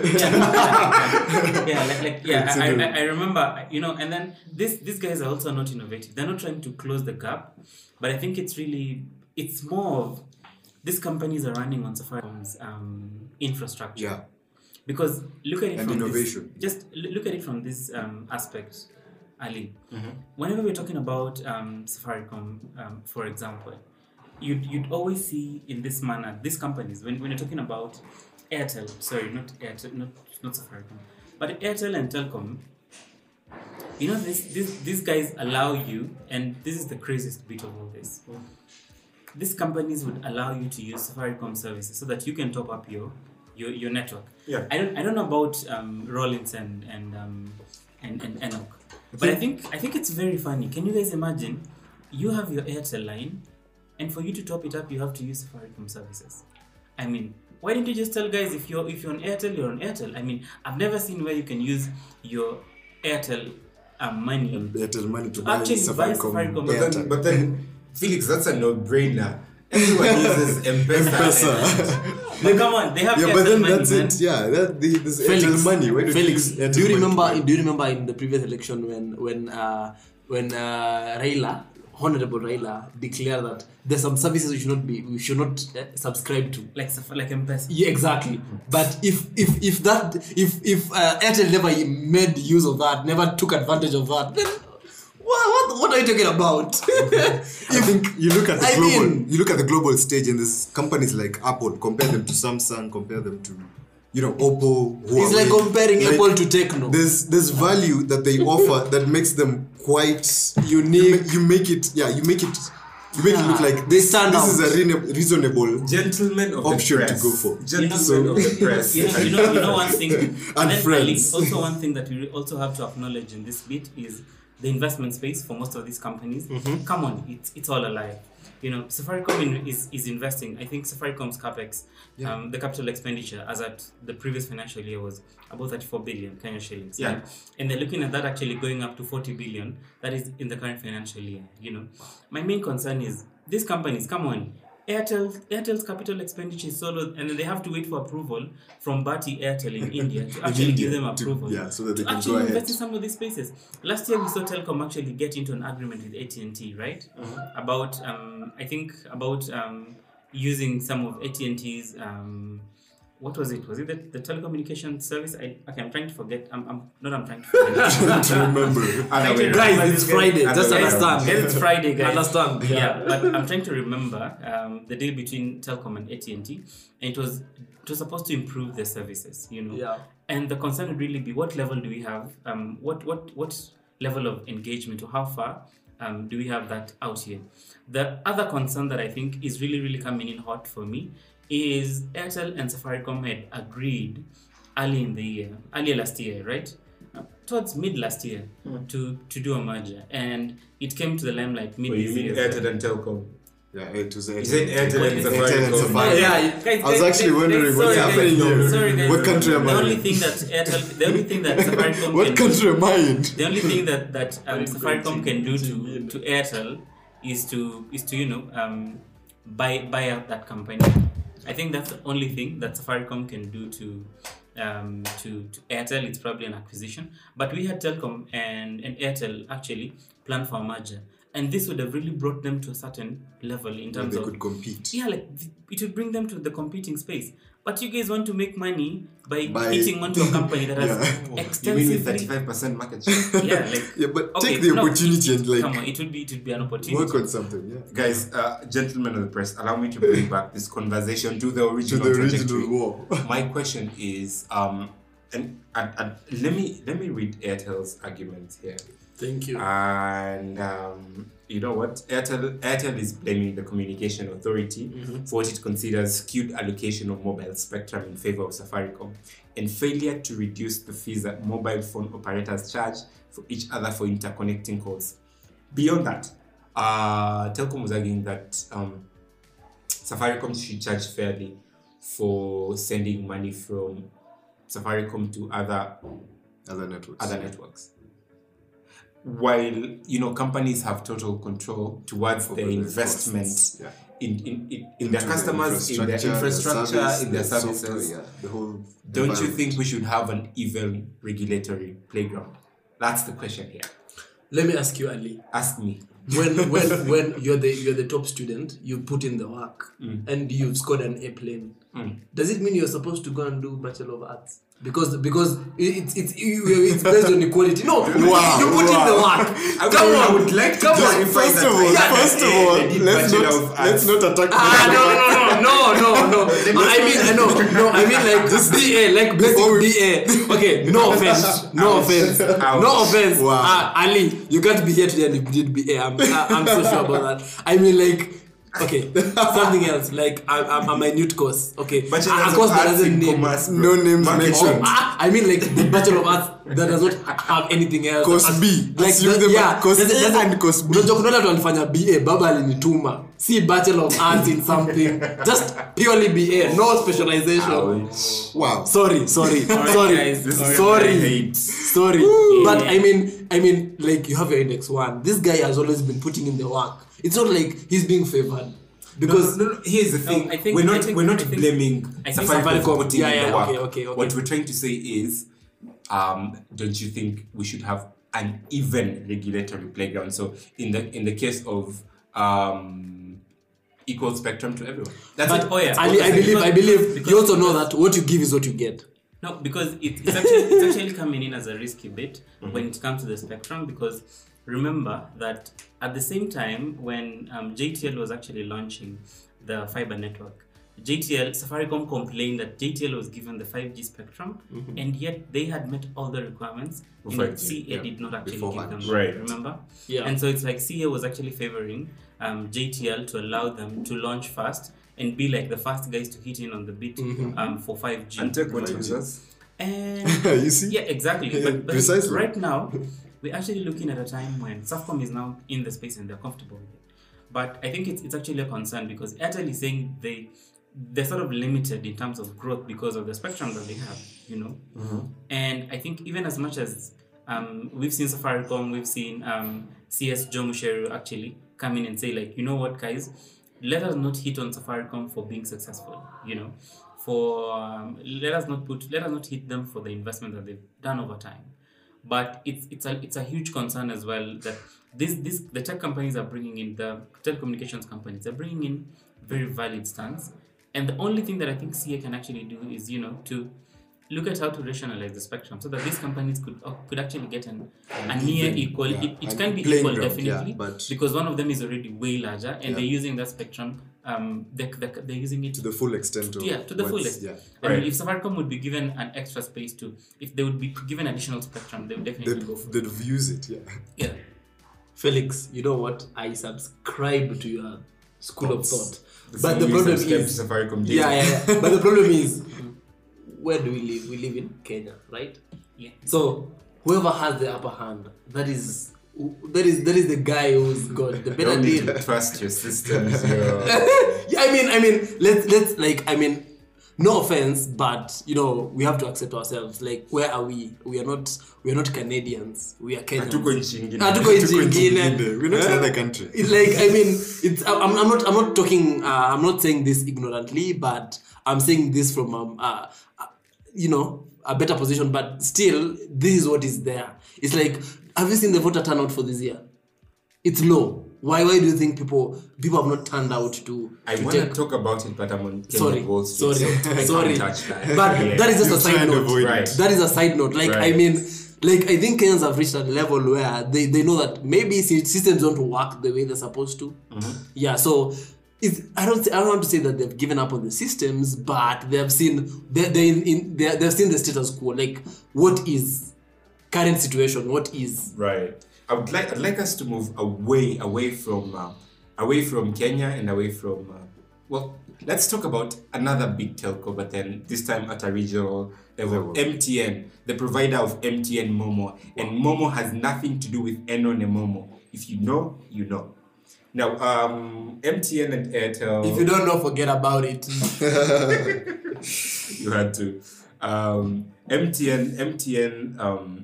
yeah, yeah, like, like yeah. I, Consider- I, I remember, you know, and then this these guys are also not innovative. They're not trying to close the gap, but I think it's really it's more of these companies are running on Safaricom's um, infrastructure. yeah. Because look at it And from innovation. This, just l- look at it from this um, aspect, Ali. Whenever we're talking about um, Safaricom, um, for example, you'd you'd always see in this manner these companies when, when you're talking about Airtel, sorry, not Airtel, not not Safaricom, but Airtel and Telkom. You know, this, this these guys allow you, and this is the craziest bit of all this. These companies would allow you to use Safaricom services so that you can top up your your, your network. Yeah. I don't I don't know about um, Rollins and and um, and, and Enoch, but I think I think it's very funny. Can you guys imagine? You have your Airtel line, and for you to top it up, you have to use Safaricom services. I mean, why didn't you just tell guys if you're if you're on Airtel, you're on Airtel? I mean, I've never seen where you can use your Airtel um, money. Airtel money to To buy actually buy Safaricom. Safaricom. But then, airtime. but then, Felix, that's a no-brainer. Everyone uses M-Pesa. No, come on, they have Yeah, Airtel but then money, that's man. it. Yeah, that the this Felix, Airtel money. Why do Felix, you use Airtel do you money to remember? buy? Do you remember in the previous election when when uh, when uh, Raila, Honorable Raila, declared that there's some services we should not be we should not uh, subscribe to. Like Saf- like M-Pesa. Yeah, exactly. But if if if that if if uh, Airtel never made use of that, never took advantage of that, then what what, what are you talking about? I think you look at the I global, mean- you look at the global stage, and there's companies like Apple. Compare them to Samsung. Compare them to, you know, Oppo. Huawei. It's like comparing Like, Apple to Techno. There's there's value that they offer that makes them quite unique. You make it, yeah, you make it, you make it look Yeah, like they this. stand This out. is a reasonable, reasonable. Gentlemen of Option the to press. go for. Gentlemen So- of the press. You know, you know, you know one thing, and, And then friends. Ali, also one thing that we also have to acknowledge in this bit is the investment space for most of these companies. Come on, it's it's all alive. You know, Safaricom in, is is investing. I think Safaricom's capex, Yeah. um, the capital expenditure, as at the previous financial year was about thirty-four billion Kenya shillings. Yeah. right? And they're looking at that actually going up to forty billion. That is in the current financial year. You know, my main concern is these companies. Come on, Airtel, Airtel's capital expenditure is so low, and then they have to wait for approval from Bharti Airtel in India to actually India, give them to- approval. yeah, so that they to can actually go ahead. invest in some of these spaces. Last year we saw Telkom actually get into an agreement with A T and T, right? About um, I think about um, using some of A T and T's. Um, what was it? Was it the, the telecommunication service? I, okay, I'm trying to forget. I'm, I'm not. I'm trying to forget. to remember. Trying to Guys, remember it's this- Friday. I Just know, understand. Yes, it's Friday, guys. Understand. Yeah, but I'm trying to remember um, the deal between Telkom and A T and T, and it was it was supposed to improve their services, you know. Yeah. And the concern would really be what level do we have? Um, what what what level of engagement or how far um, do we have that out here? The other concern that I think is really really coming in hot for me is Airtel and Safaricom had agreed early in the year, earlier last year, right? Uh, towards mid last year to to do a merger, and it came to the limelight mid Wait, you this mean year. Airtel and Telkom? Yeah, it was You said Airtel and Airtel and Safaricom. Safaricom. Yeah, Guys, I was guys, actually guys, wondering guys, what's sorry, happening guys. here. Sorry, guys. What country am the I only in? thing that Airtel, the only thing that Safaricom What can country am I in? the only thing that that um, Safaricom can do to to Airtel is to is to you know um, buy buy out that company. I think that's the only thing that Safaricom can do to um, to to Airtel. It's probably an acquisition, but we had Telkom and and Airtel actually plan for a merger, and this would have really brought them to a certain level in Where terms they of could compete. yeah, like th- it would bring them to the competing space. But you guys want to make money by, By- hitting onto a company that has Yeah. You mean with extensively thirty-five percent market share? yeah, like Yeah, but okay, take the no, opportunity it- and like come on, it would be it would be an opportunity. work on something. Yeah. Guys, uh, gentlemen of the press, allow me to bring back this conversation to the To original the trajectory. original war. My question is, um, and, and, and let me let me read Airtel's argument here. Thank you. And um, you know what? Airtel Airtel is blaming the Communication Authority for what it considers skewed allocation of mobile spectrum in favor of Safaricom and failure to reduce the fees that mobile phone operators charge for each other for interconnecting calls. Beyond that, uh, Telkom was arguing that um, Safaricom should charge fairly for sending money from Safaricom to other Other networks. other networks. While you know companies have total control towards Over their the investment costs, yeah. in, in, in, in Into their the customers, in their infrastructure, service, in their the services. software, yeah, the whole Don't you environment. think we should have an even regulatory playground? That's the question here. Let me ask you, Ali. Ask me. When when when you're the you're the top student, you put in the work and you've scored an A plane. Does it mean you're supposed to go and do Bachelor of Arts? Because because it's it's it's based on equality. No, Wow, you put in the wow. work. I would, Come I on, would like to come on. clarify First that of all, I- first of I- all, I did let's Bachelor not of let's Arts. not attack. Ah, no, no, no, no, no, no. I mean, I know, no, I mean like this B A, like Before we- basic B A. Okay, no offense, no offense, Ouch. no offense. Wow. Ah, Ali, you can't be here today and you did B A. I'm, I- I'm so sure about that. I mean, like, okay, something else. Like, I, I'm a minute course. Okay, Bachelor a of course that Arts doesn't in name. commerce, bro. No names Marketing. mentioned. Ah, I mean, like the Bachelor of Arts that does not have anything else. Course As- B. like Assume the, them yeah, at course doesn't- A doesn't- and course B. unajua kuna watu walifanya B A, baba alinituma. See Bachelor of Arts in something, just purely B A, no specialization. Ouch. Wow. Sorry, sorry, Alright, sorry, guys, this is sorry, hate. sorry. But I mean, I mean, like you have your index one. This guy has always been putting in the work. It's not like he's being favored because no, no, no, here's the thing. I think- we're not I think- we're not I think- blaming I think Safaricom for Safaricom- putting yeah, in yeah, the work. okay, okay, okay. What we're trying to say is, um, don't you think we should have an even regulatory playground? So in the in the case of um, equal spectrum to everyone. That's but it. oh yeah, Ali, I because- believe, I because- believe because- you also know that what you give is what you get. No, because it, it's actually it's actually coming in as a risky bit when it comes to the spectrum. Because remember that at the same time when um, J T L was actually launching the fiber network, J T L Safaricom complained that J T L was given the five G spectrum, and yet they had met all the requirements. For You know, five G, C A yeah, did not actually beforehand. give them. Right. Remember? Yeah. And so it's like C A was actually favoring um, J T L to allow them to launch fast and be like the first guys to hit in on the beat um, for five G. And take what Right. users. And You see? yeah, exactly. Yeah, But, but precisely. right now, we're actually looking at a time when Safcom is now in the space and they're comfortable with it. But I think it's, it's actually a concern because Airtel is saying they they're sort of limited in terms of growth because of the spectrum that they have, you know. And I think even as much as um, we've seen Safaricom, we've seen um, C S Joe Musheru actually come in and say like, you know what, guys, let us not hit on Safaricom for being successful. You know, for um, let us not put let us not hit them for the investment that they've done over time. But it's it's a it's a huge concern as well that this this the tech companies are bringing in, the telecommunications companies are bringing in very valid stance, and the only thing that I think C A can actually do is, you know, to look at how to rationalize the spectrum so that these companies could uh, could actually get an, a near even, equal. yeah, It, it an can be playing equal ground, definitely, yeah, but- because one of them is already way larger and Yeah. they're using that spectrum. Um, they they they're using it To the full extent of yeah, to the what's- fullest. Yeah. I Right. mean, if Safaricom would be given an extra space to, if they would be given additional spectrum, they would definitely They'd, go for it. they'd use it, yeah. Yeah. Felix, you know what? I subscribe to your school of thought. The But same the way problem subscribe is, to Safaricom data. yeah, yeah, yeah. But the problem is, where do we live? We live in Kenya, right? Yeah. So whoever has the upper hand, that is that is that is the guy who's got the You better don't need deal. to trust your systems. Your... Yeah, I mean, I mean, let's let's like, I mean, no offense, but you know, we have to accept ourselves. Like, where are we? We are not we are not Canadians. We are Kenyans. Hatuko nchi ingine. Hatuko nchi Tuko nchi ingine. ingine. We're not Eh? another country. It's like, I mean, it's I'm, I'm not I'm not talking uh, I'm not saying this ignorantly, but I'm saying this from um, uh, uh, you know, a better position. But still, this is what is there. It's like, have you seen the voter turnout for this year? It's low. Why why do you think people people have not turned out to, I to want to take? talk about it, but I'm on Kenya Sorry, Wall Street, sorry, so I sorry. can't touch that. But Yeah. that is just You a side try and note. avoid Right. it. That is a side note. Like, I Right. mean, like, I think Kenyans have reached a level where they, they know that maybe sy- systems don't work the way they're supposed to. Yeah, so it's, I don't I don't want to say that they've given up on the systems, but they have seen they they in, in they they've seen the status quo. Like, what is current situation? What is Right. I would like I'd like us to move away away from uh, away from Kenya and away from uh, well, let's talk about another big telco, but then this time at a regional level. Level. M T N, the provider of M T N Momo, and Momo has nothing to do with Enon and Momo. If you know, you know. Now, um, M T N and Airtel. if you don't know, forget about it. You had to. Um, M T N, M T N, um,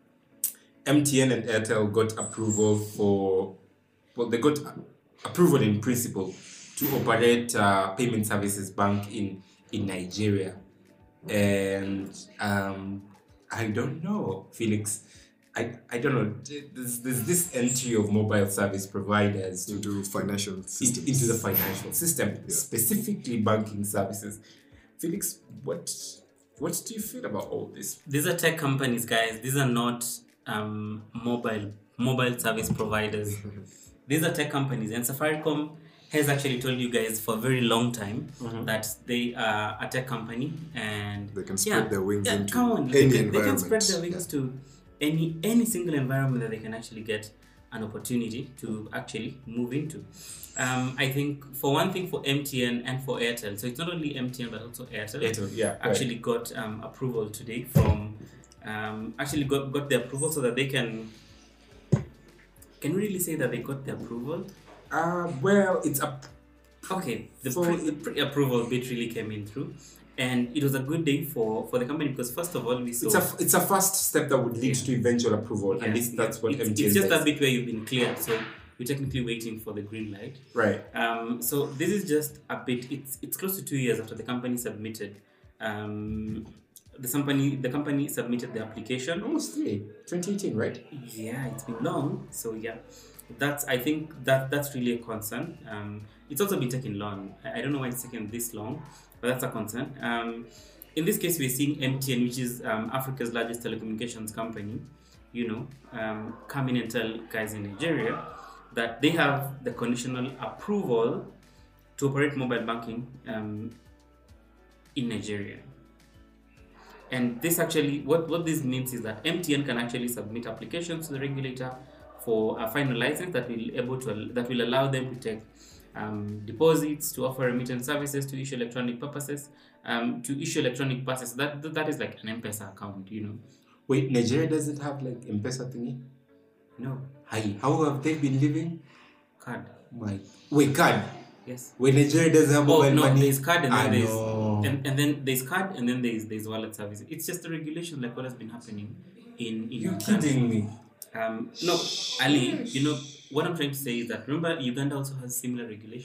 M T N and Airtel got approval for, well, they got approval in principle to operate uh, payment services bank in in Nigeria, and um, I don't know, Felix. I, I don't know. There's, there's this entry of mobile service providers to Into financial in- systems. into the financial system, specifically banking services. Felix, what what do you feel about all this? These are tech companies, guys. These are not um, mobile mobile service providers. These are tech companies, and Safaricom has actually told you guys for a very long time that they are a tech company, and They can spread their wings yeah, into come on, any they, can, they can spread environment. their wings to any any single environment that they can actually get an opportunity to actually move into. Um, I think for one thing, for M T N and for Airtel, so it's not only M T N but also Airtel. Airtel, yeah, right. actually got um, approval today from um, actually got, got the approval so that they can can we really say that they got the approval? Uh, well, it's a Okay, the, For- pre, the pre-approval bit really came in through, and it was a good day for, for the company because first of all we saw it's a it's a first step that would lead Yeah. to eventual approval. Yeah, At least that's yeah. what it's, M T N it's just does. that bit where you've been cleared, so you're technically waiting for the green light. Right. Um, so this is just a bit. It's it's close to two years after the company submitted. Um, the company the company submitted the application. Almost three. twenty eighteen, right? Yeah, it's been long. So yeah, that's I think that that's really a concern. Um, it's also been taking long. I I don't know why it's taking this long, but that's a concern. Um, in this case, we're seeing M T N, which is um, Africa's largest telecommunications company, you know, um, come in and tell guys in Nigeria that they have the conditional approval to operate mobile banking um, in Nigeria. And this actually, what, what this means is that M T N can actually submit applications to the regulator for a final license that will able to that will allow them to take um, deposits, to offer remittance services, to issue electronic purposes, um, to issue electronic passes. That that is like an M-Pesa account, you know. Wait, Nigeria doesn't have like M-Pesa thingy? No Hi, how have they been living? card. My wait, card. Yes. Wait, Nigeria doesn't have Oh mobile no, money. there's card and then I there's know. and, and then there's card and then there's there's wallet service. It's just a regulation like what has been happening in in You're Uganda. kidding me. Um, no, Ali, you know, what I'm trying to say is that remember Uganda also has similar regulations.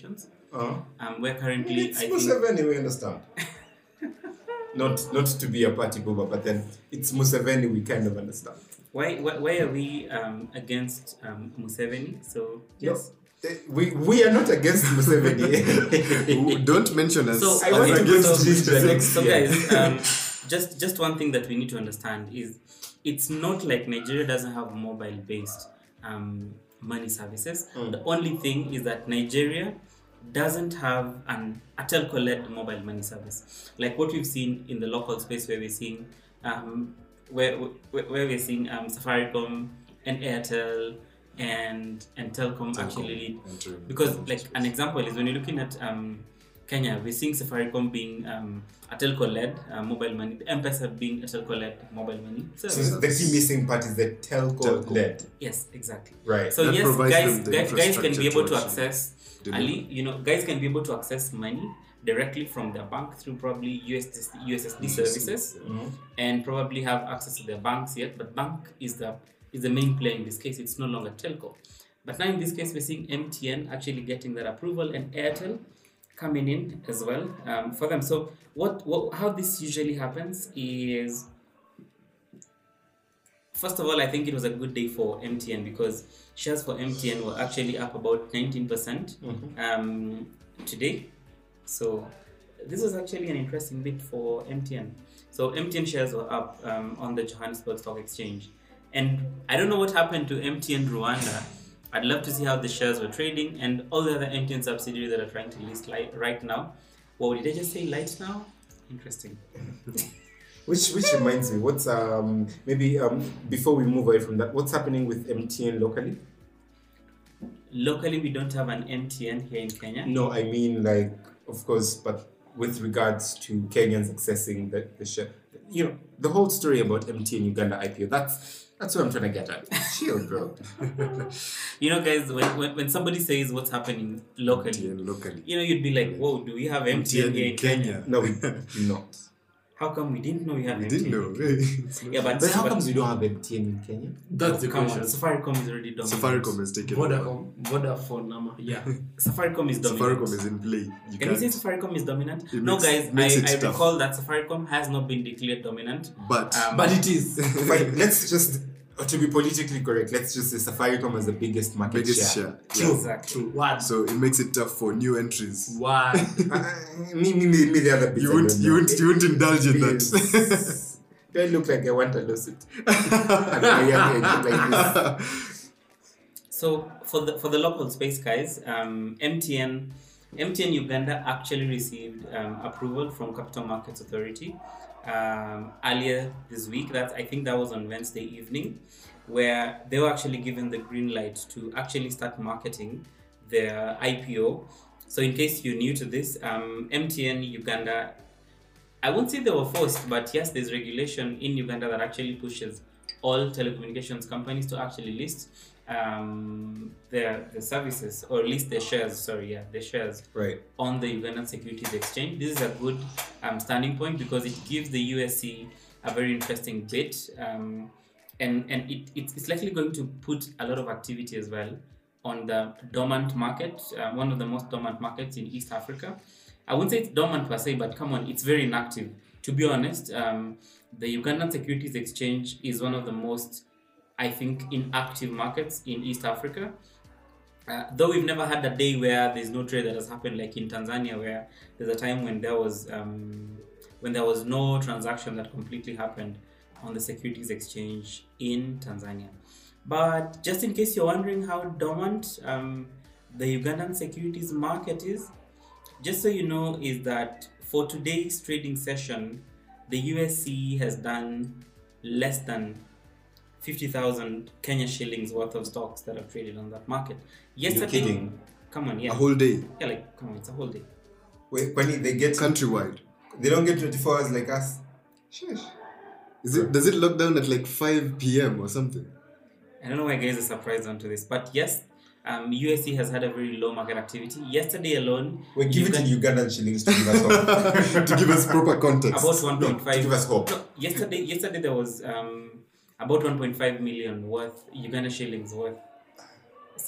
Uh-huh. Um, where currently It's I think Museveni, we understand. not not to be a party boomer, but then it's Museveni, we kind of understand. why why, why are we um, against um, Museveni? So yes. No, eh, we we are not against Museveni. Don't mention us. So I as want to go against to this the Museveni. next So year. guys, um, just just one thing that we need to understand is it's not like Nigeria doesn't have mobile-based um, money services. Mm. The only thing is that Nigeria doesn't have an a telco-led mobile money service like what we've seen in the local space where we're seeing um, where, where where we're seeing um, Safaricom and Airtel and and Telcom, Telcom actually lead. entering Because the like space. an example is when you're looking at um, Kenya, we're seeing Safaricom being um, a telco-led uh, mobile money, M-Pesa being a telco-led mobile money service. So the key missing part is the telco, Telco. led. Yes, exactly. Right. So That yes, provides guys, them the guys, guys can be infrastructure able to to actually access deliver. Ali, you know, guys can be able to access money directly from their bank through probably U S S D, U S S D services, Mhm. and probably have access to their banks yet. But bank is the is the main player in this case. It's no longer telco. But now in this case, we're seeing M T N actually getting that approval and Airtel coming in as well um, for them. So what, what how this usually happens is, first of all, I think it was a good day for M T N because shares for M T N were actually up about nineteen percent um, today. So this was actually an interesting bit for M T N. So M T N shares were up um, on the Johannesburg Stock Exchange. And I don't know what happened to M T N Rwanda. I'd love to see how the shares were trading and all the other M T N subsidiaries that are trying to list light right now. Well, did I just say light now? Interesting. Which which reminds me, what's um maybe um before we move away from that, what's happening with M T N locally? Locally, we don't have an M T N here in Kenya. No, I mean like of course, but with regards to Kenyans accessing the, the share, you know, the whole story about M T N Uganda I P O. That's that's what I'm trying to get at. Chill, bro. You know, guys, when, when, when somebody says what's happening locally, M T N locally. you know, you'd be like, whoa, do we have M T N here in Kenya? No, we do not. How come we didn't know we have We M T N? didn't know. It's not- Yeah, but, But how but comes we don't have M T N in Kenya? That's the come on, question. Safaricom is already dominant. Safaricom has taken over. Vodacom, Vodafone, Nama. Yeah. Safaricom is dominant. Safaricom is in play. You Can you say can't. Safaricom is dominant? It No, makes- guys, makes it I, I tough. recall that Safaricom has not been declared dominant. But Um, But it is. Fine, let's just uh, to be politically correct, let's just say Safaricom has the biggest market biggest share. share. True. Exactly. True. Why? So it makes it tough for new entries. Why? Uh, me, me, me, me, the other bits. You I won't, don't you know. won't, you won't indulge in that. Yes. Do I look like I want a lawsuit? At my young age, like this. So for the for the local space, guys, um, M T N M T N Uganda actually received um, approval from Capital Markets Authority um, earlier this week. That's I think that was on Wednesday evening, where they were actually given the green light to actually start marketing their I P O. So in case you're new to this, um, M T N Uganda, I won't say they were forced, but yes, there's regulation in Uganda that actually pushes all telecommunications companies to actually list um, their, their services or list their shares, sorry, yeah, their shares Right. on the Ugandan Securities Exchange. This is a good um, standing point because it gives the U S C a very interesting bit, um, and, and it, it's, it's likely going to put a lot of activity as well on the dormant market, uh, one of the most dormant markets in East Africa. I wouldn't say it's dormant per se, but come on, it's very inactive. To be honest, um, the Ugandan Securities Exchange is one of the most, I think, inactive markets in East Africa. Uh, though we've never had a day where there's no trade that has happened, like in Tanzania, where there's a time when there was um, when there was no transaction that completely happened on the Securities Exchange in Tanzania. But just in case you're wondering how dormant um, the Ugandan securities market is, just so you know, is that for today's trading session, the U S C has done less than fifty thousand Kenya shillings worth of stocks that have traded on that market. Yesterday, You're kidding. Come on, yeah. A whole day. Yeah, like, come on, it's a whole day. Wait, when they get Countrywide. they don't get twenty-four hours like us. Sheesh. Is it? Does it lock down at like five p.m. or something? I don't know why guys are surprised onto this, but yes, um, U S C has had a very low market activity. Yesterday alone, Wait, give it Ugan- in Ugandan shillings to give us hope. To give us proper context. about one point To five. give us hope. No, yesterday, yesterday there was um, about one point five million worth Uganda shillings worth.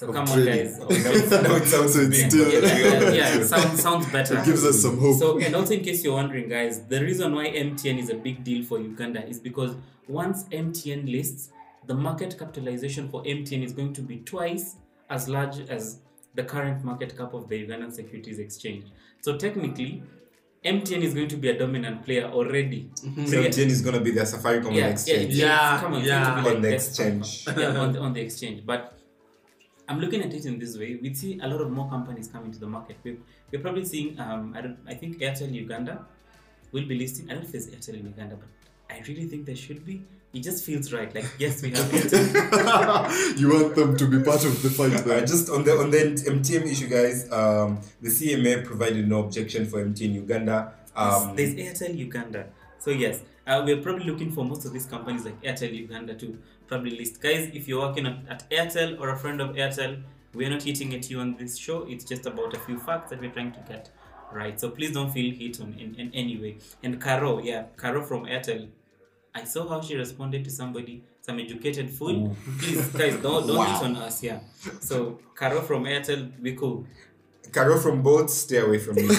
So Of come on, trading. guys. Now it sounds So it's big. still- yeah, yeah, yeah, it sounds, sounds better. It gives us some hope. So, and also in case you're wondering, guys, the reason why M T N is a big deal for Uganda is because once M T N lists, the market capitalization for M T N is going to be twice as large as the current market cap of the Ugandan Securities Exchange. So technically, M T N is going to be a dominant player already. So M T N is going to be the Safaricom on yeah, the exchange. Yeah, Yeah, it's, come on, it's yeah. going to be like On the best exchange. of- yeah, on, the- on the exchange. But I'm looking at it in this way. We see a lot of more companies coming to the market. We're, we're probably seeing, um, I don't, I think Airtel Uganda will be listing. I don't know if there's Airtel in Uganda, but I really think there should be. It just feels right. Like, yes, we have Airtel. You want them to be part of the fight Uh, there. just on the on the M T N issue, guys, um, the C M A provided no objection for M T N Uganda. Um, There's Airtel Uganda. So yes, uh, we're probably looking for most of these companies like Airtel Uganda to probably list. Guys, if you're working at, at Airtel or a friend of Airtel, we're not hitting at you on this show. It's just about a few facts that we're trying to get right. So please don't feel hit on in, in any way. And Caro, yeah, Caro from Airtel, I saw how she responded to somebody, some educated fool. Please, guys, don't don't hit on us, yeah. So Caro from Airtel, we cool. Caro from Bolt, stay away from me.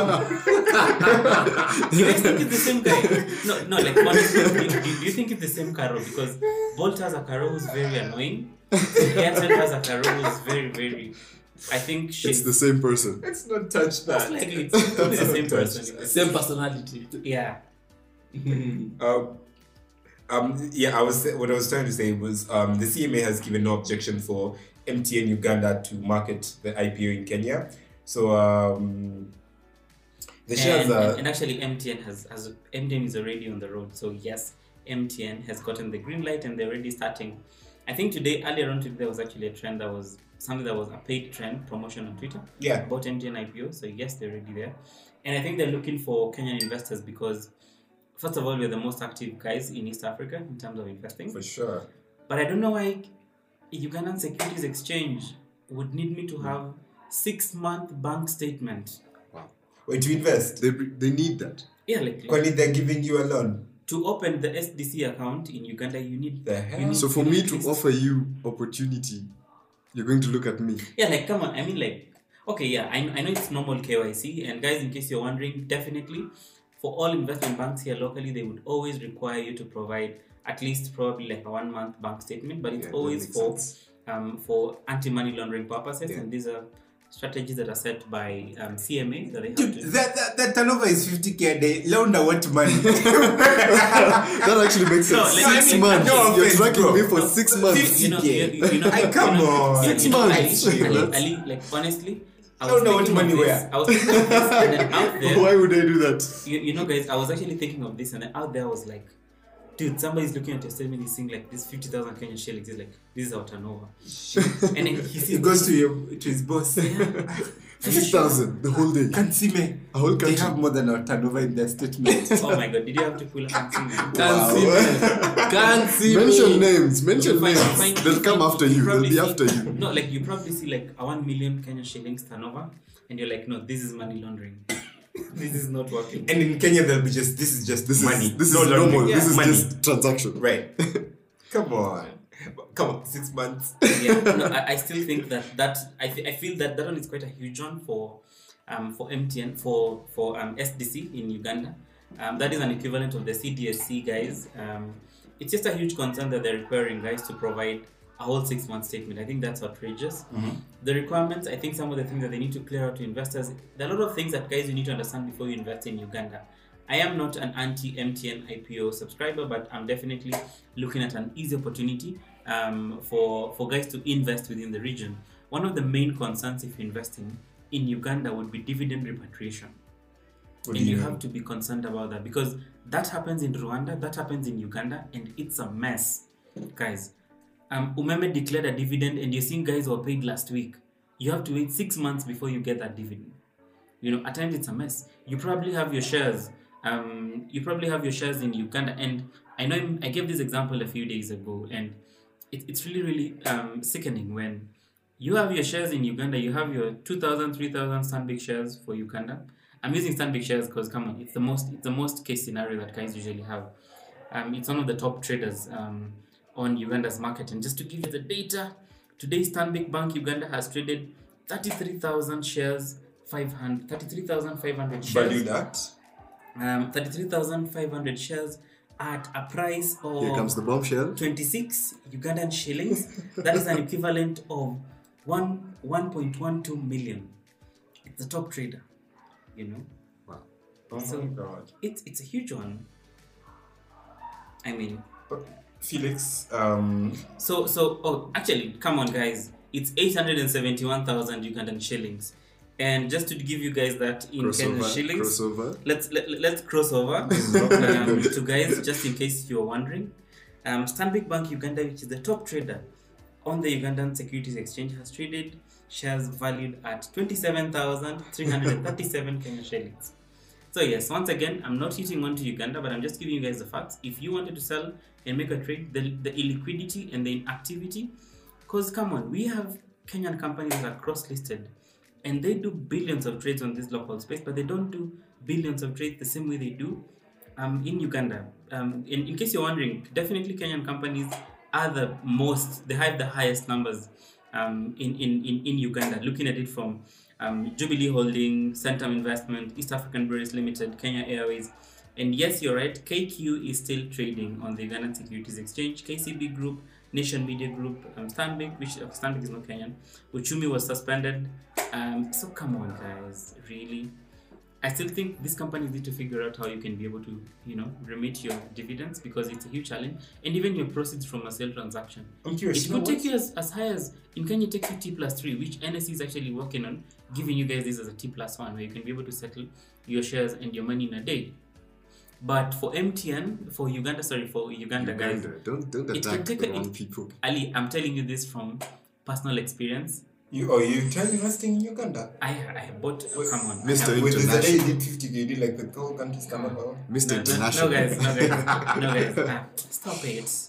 Do you guys think it's the same guy? No, no, like honestly, do, do, do you think it's the same Caro? Because Bolt has a Caro who's very annoying. Airtel has a Caro who's very, very. I think It's she's the same person. Let's not touch that. likely it's probably the same person. Same personality. Yeah. Um, um, yeah, I was what I was trying to say was um, the C M A has given no objection for M T N Uganda to market the I P O in Kenya. So um, the shares And, are and, and actually, M T N has, has M T N is already on the road. So yes, M T N has gotten the green light and they're already starting. I think today, earlier on today, there was actually a trend that was something that was a paid trend promotion on Twitter. yeah. About M T N I P O. So yes, they're already there. And I think they're looking for Kenyan investors because, first of all, we're the most active guys in East Africa in terms of investing. For sure. But I don't know why Ugandan Securities Exchange would need me to have six-month bank statement. Wait, to invest? They, they need that. Yeah, like, like Kwani they're giving you a loan? to open the S D C account in Uganda, you need The you hell? need- So for you me need to this- offer you opportunity, you're going to look at me. Yeah, like come on. I mean, like, okay, yeah, I, I know it's normal K Y C, and guys, in case you're wondering, definitely for all investment banks here locally, they would always require you to provide at least probably like a one month bank statement, but it's Yeah, that always makes for sense. um for anti money laundering purposes, Yeah. and these are strategies that are set by um, C M A that they have Dude, to. that, that, that turnover is fifty K a day. Launder what money? That actually makes No, sense. like, six I mean, months. no You're offense, tracking bro. me for No, six no, months. You know, you, you you know, Ay, come you know, on. you- Six you know, months. Ali, Ali, That's- Ali, like honestly, I I was don't know what thinking of money this. where. I was thinking of this, and then out there. Why would I do that? You, you know, guys, I was actually thinking of this, and then out there I was like, dude, somebody's looking at your statement, he's saying like this fifty thousand Kenyan shillings. He's like, this is our turnover. And then he sees It goes to your to his boss. Fifty thousand the whole day. Can't see me. A whole They country. have more than our turnover in their statement. Oh my god, did you have to pull up and see me? Can't see me. Can't see Mention me. names. Mention You find- names. you find- They'll you come find- after you. They'll probably be see- after you. No, like you probably see like a one million Kenyan shillings turnover, and you're like, no, this is money laundering. This is not working. And in Kenya, they'll be just this is just This money. is this no is laundering. normal. This Yeah. is money. just transaction. Right. Come on. Come on. Six months. Yeah, no, I, I still think that that I, th- I feel that that one is quite a huge one for um for M T N for for um S D C in Uganda. Um, that is an equivalent of the C D S C guys. Um, it's just a huge concern that they're requiring guys to provide a whole six month statement. I think that's outrageous. The requirements, I think some of the things that they need to clear out to investors. There are a lot of things that guys you need to understand before you invest in Uganda. I am not an anti-M T N I P O subscriber, but I'm definitely looking at an easy opportunity um, for, for guys to invest within the region. One of the main concerns if you're investing in Uganda would be dividend repatriation. What do And you mean? have to be concerned about that because that happens in Rwanda, that happens in Uganda, and it's a mess. Guys, um, Umeme declared a dividend and you're seeing guys who were paid last week. You have to wait six months before you get that dividend. You know, at times it's a mess. You probably have your shares. Um, you probably have your shares in Uganda, and I know I'm- I gave this example a few days ago, and it, it's really, really um, sickening when you have your shares in Uganda. You have your two thousand, three thousand Stanbic shares for Uganda. I'm using Stanbic shares because, come on, it's the most it's the most case scenario that guys usually have. Um, it's one of the top traders um, on Uganda's market, and just to give you the data, Today, Stanbic Bank Uganda has traded thirty-three thousand shares, five hundred, thirty-three thousand five hundred shares. Valued at? Um, thirty-three thousand five hundred shares at a price of Here comes the bombshell. twenty-six Ugandan shillings. That is an equivalent of one one point one two million. It's the top trader, you know. Wow. Oh So- my god. It's it's a huge one. I mean, But Felix, um, so so oh actually, come on guys, it's eight hundred and seventy-one thousand Ugandan shillings, and just to give you guys that in Kenyan Crossover. shillings, Crossover. let's let, let's cross over um, to guys just in case you're wondering. Um, Stanbic Bank Uganda, which is the top trader on the Ugandan Securities Exchange, has traded shares valued at twenty-seven thousand three hundred thirty-seven Kenyan shillings. So yes, once again, I'm not hitting onto Uganda, but I'm just giving you guys the facts. If you wanted to sell and make a trade, the, the illiquidity and the inactivity, because come on, we have Kenyan companies that are cross-listed and they do billions of trades on this local space, but they don't do billions of trades the same way they do um, in Uganda. Um, in, in case you're wondering, definitely Kenyan companies are the most, they have the highest numbers um, in, in, in, in Uganda, looking at it from um, Jubilee Holding, Centum Investment, East African Breweries Limited, Kenya Airways. And yes, you're right, K Q is still trading on the Ugandan Securities Exchange, K C B Group, Nation Media Group, um, Stanbic, which uh, Stanbic is not Kenyan, Uchumi was suspended. Um, so come on, guys, really? I still think these companies need to figure out how you can be able to, you know, remit your dividends, because it's a huge challenge, and even your proceeds from a sale transaction. I'm curious. It you know could what? take you as, as high as, in Kenya, it takes you T plus three, which N S E is actually working on giving you guys this as a T plus one, where you can be able to settle your shares and your money in a day. But for M T N, for Uganda, sorry, for Uganda, guys, Uganda. Don't don't it can attack take the a- wrong it- people. Ali, I'm telling you this from personal experience. You, oh, you try investing in Uganda? I I bought, oh, come on. Mister I have- Wait, there's a day you International. did fifty K, you did like the whole country's come about. Mister No, no, International. no, guys, no, guys, no, guys. Ah, stop it.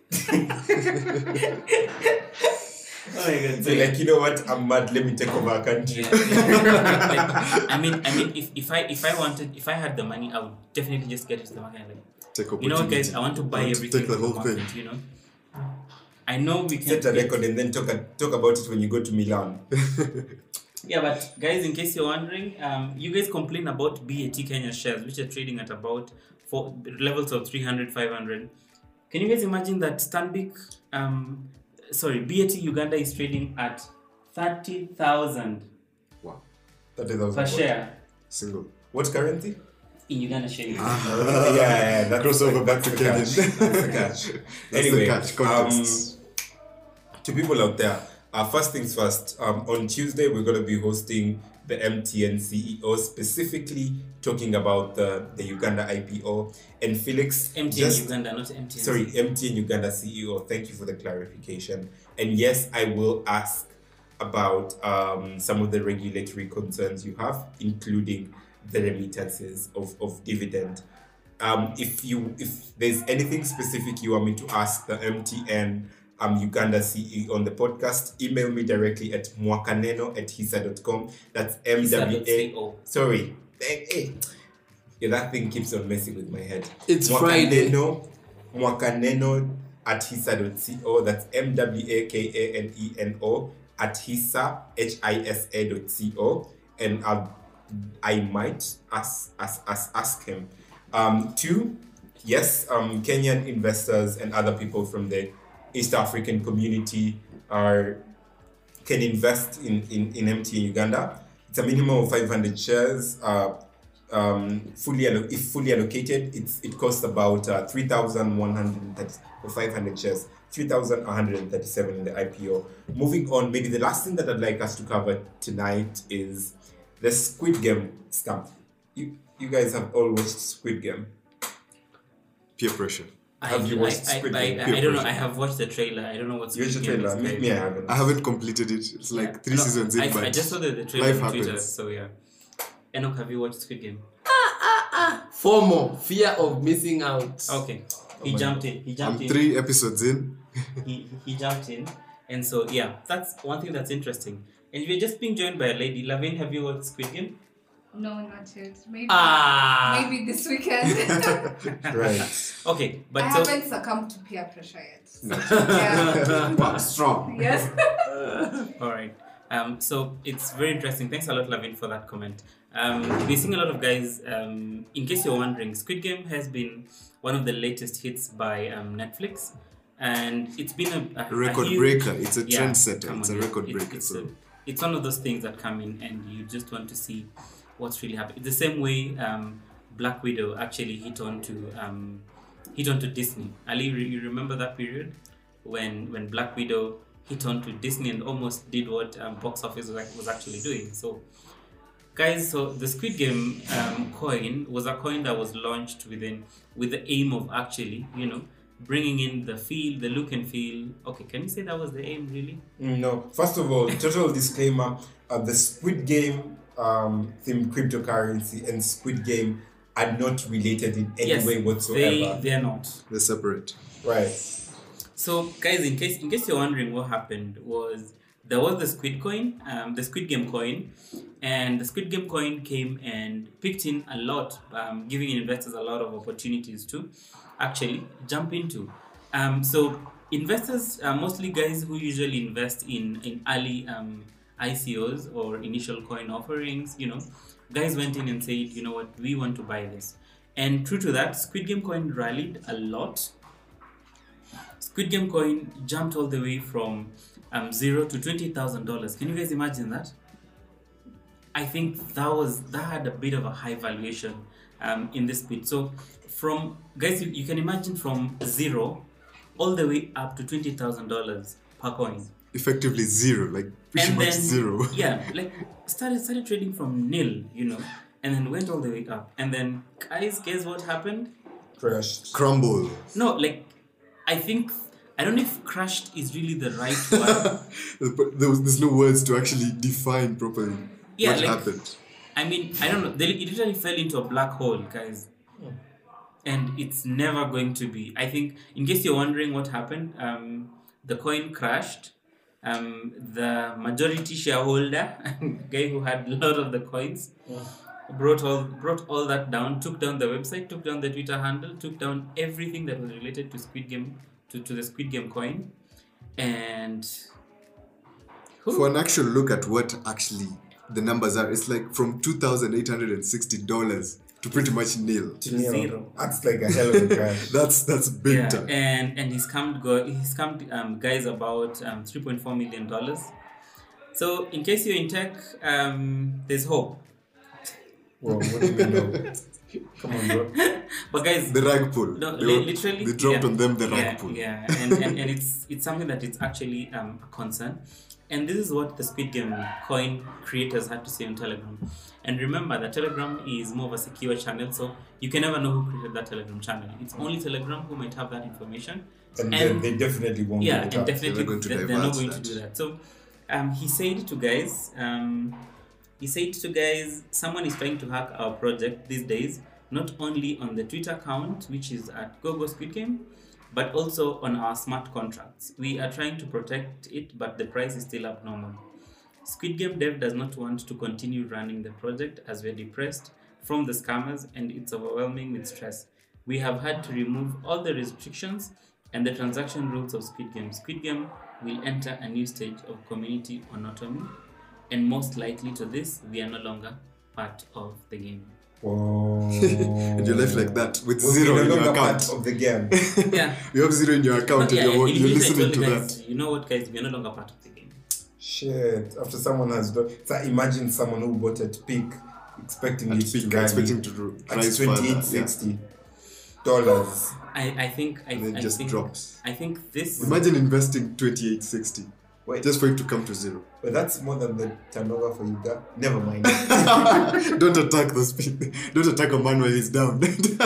Oh my god. So like, you know what? I'm mad. Let me take over a country. Yeah, yeah. Like, I mean, I mean, if, if I if I wanted, if I had the money, I would definitely just get into the market. And like, Take you know what, guys? opportunity. I want to buy Want to everything take the from the whole thing. market. You know, I know we can Set a record and then talk a, talk about it when you go to Milan. Yeah, but guys, in case you're wondering, um, you guys complain about B A T Kenya shares, which are trading at about four levels of three hundred, five hundred. Can you guys imagine that Stanbic, um, sorry, B A T Uganda is trading at thirty thousand Wow. thirty thousand per share Single. What currency? in Uganda shillings? yeah, yeah, yeah, that's Crossover back to the Kenyan. catch. That's the catch. That's Anyway, the catch. Context. um, to people out there, uh, first things first, um, on Tuesday we're going to be hosting the M T N C E O, specifically talking about the, the Uganda I P O. And Felix, M T N just- Uganda, not M T N. sorry, M T N Uganda C E O, thank you for the clarification. And yes, I will ask about um, some of the regulatory concerns you have, including the remittances of, of dividend. Um, if you if there's anything specific you want me to ask the M T N um, Uganda C E O on the podcast, email me directly at mwakaneno at hisa dot com. That's M W A. Hisa.co. Sorry. Eh, eh. Yeah, that thing keeps on messing with my head. It's Friday. Mwakaneno, mwakaneno at hisa dot co. That's M W A K A N E N O at hisa, H I S A dot co. And I'll, I might ask, ask, ask, ask him. Um, two, yes, um, Kenyan investors and other people from the East African community are can invest in, in, in M T N Uganda. It's a minimum of five hundred shares. Uh, um, fully allo- if fully allocated, it's it costs about uh, three thousand one hundred thirty for five hundred shares, three thousand one hundred thirty-seven in the I P O. Moving on, maybe the last thing that I'd like us to cover tonight is the Squid Game scam. You you guys have all watched Squid Game. Peer pressure. I, Have you watched I, Squid I, Game? I, Peer I don't know. pressure. I have watched the trailer. I don't know what's You watched the trailer? Me, me, I haven't. I haven't completed it. It's like three No, seasons in, I, but I just saw the, the trailer life on Twitter, happens. so yeah. Enoch, have you watched Squid Game? FOMO, fear of missing out. Okay. He my jumped in. He I'm jumped in. three episodes in. He, he jumped in. And so, yeah, that's one thing that's interesting. And we're just being joined by a lady. Lavin, have you watched Squid Game? No, not yet. Maybe Ah. maybe this weekend. Right. Okay, but I so haven't succumbed to peer pressure yet. Yeah. Wow, strong. Yes. all right. Um, so it's very interesting. Thanks a lot, Lavin, for that comment. Um, we're seeing a lot of guys. Um, in case you're wondering, Squid Game has been one of the latest hits by um, Netflix, and it's been a, a Record a huge, breaker. It's a Yeah, trendsetter. come It's on, a record it's- breaker. It's, So a- it's one of those things that come in, and you just want to see what's really happening. It's the same way um, Black Widow actually hit on to um, hit on to Disney. Ali, re- you remember that period when when Black Widow hit on to Disney and almost did what um, box office was, ac- was actually doing. So, guys, so the Squid Game um, coin was a coin that was launched within with the aim of actually, you know, bringing in the feel, the look and feel. Okay, can you say that was the aim, really? Mm, No. First of all, total disclaimer: uh, the Squid Game um, themed cryptocurrency and Squid Game are not related in any way they whatsoever. they are not. they're separate. Right. So, guys, in case in case you're wondering what happened, was there was the Squid Coin, um, the Squid Game coin, and the Squid Game coin came and picked in a lot, um, giving investors a lot of opportunities to actually jump into. Um, so, investors are mostly guys who usually invest in in early um, I C Os or initial coin offerings. You know, guys went in and said, you know what, we want to buy this, and true to that, Squid Game coin rallied a lot. Squid Game coin jumped all the way from um, zero to twenty thousand dollars. Can you guys imagine that? I think that was that had a bit of a high valuation um, in this bit. So, from guys, you, you can imagine from zero all the way up to twenty thousand dollars per coin. Effectively zero, like pretty And much then zero. yeah, like started started trading from nil, you know, and then went all the way up. And then guys, guess what happened? Crashed. Crumble. No, like I think I don't know if crushed is really the right word. But there was, there's no words to actually define properly Yeah, what like- happened. I mean, I don't know. They it literally fell into a black hole, guys. And it's never going to be. I think, in case you're wondering what happened, um, the coin crashed. Um, the majority shareholder, guy who had a lot of the coins, brought all brought all that down, took down the website, took down the Twitter handle, took down everything that was related to Squid Game, to, to the Squid Game coin, and For an actual look at what actually the numbers are, it's like from two thousand eight hundred sixty dollars to pretty much nil. to Yeah. zero. That's like a hell of a crash. That's that's big Yeah, time. and and he's come go he's come um, guys about um, three point four million dollars. So in case you're in tech, um, there's hope. Whoa, what do you know? Come on, bro. But guys, The rag pull. no, they, li- were- literally, they dropped yeah, on them the yeah, rag pull. Yeah, and, and, and it's it's something that it's actually um, a concern. And this is what the Squid Game coin creators had to say on Telegram. And remember that Telegram is more of a secure channel, so you can never know who created that Telegram channel. It's only Telegram who might have that information. And, And- they, they definitely won't Yeah, give and it up. definitely They're going to they- they're not divert going that. to do that. So um, he said to guys, um, he said to guys, someone is trying to hack our project these days, not only on the Twitter account, which is at GoGo Squid Game, but also on our smart contracts. We are trying to protect it, but the price is still abnormal. Squid Game Dev does not want to continue running the project as we're depressed from the scammers and it's overwhelming with stress. We have had to remove all the restrictions and the transaction rules of Squid Game. Squid Game will enter a new stage of community autonomy, and most likely to this, we are no longer part of the game. Whoa. And you're left like that with Well, zero we're in no your longer account. part of the game. Yeah. You have zero in your account Yeah, and you're, he you're literally listening told to the that. guys, you know what, guys, we are no longer part of the game. Shit. After someone has done. So imagine someone who bought at peak expecting At it peak, to rally expecting to ro- at rise further. twenty-eight sixty dollars. I, I think I, And then I just think, drops. I think this Imagine investing twenty-eight sixty Wait, just for it to come to zero. but that's more than the turnover for you. That never mind. Don't attack those people. Don't attack a man while he's down.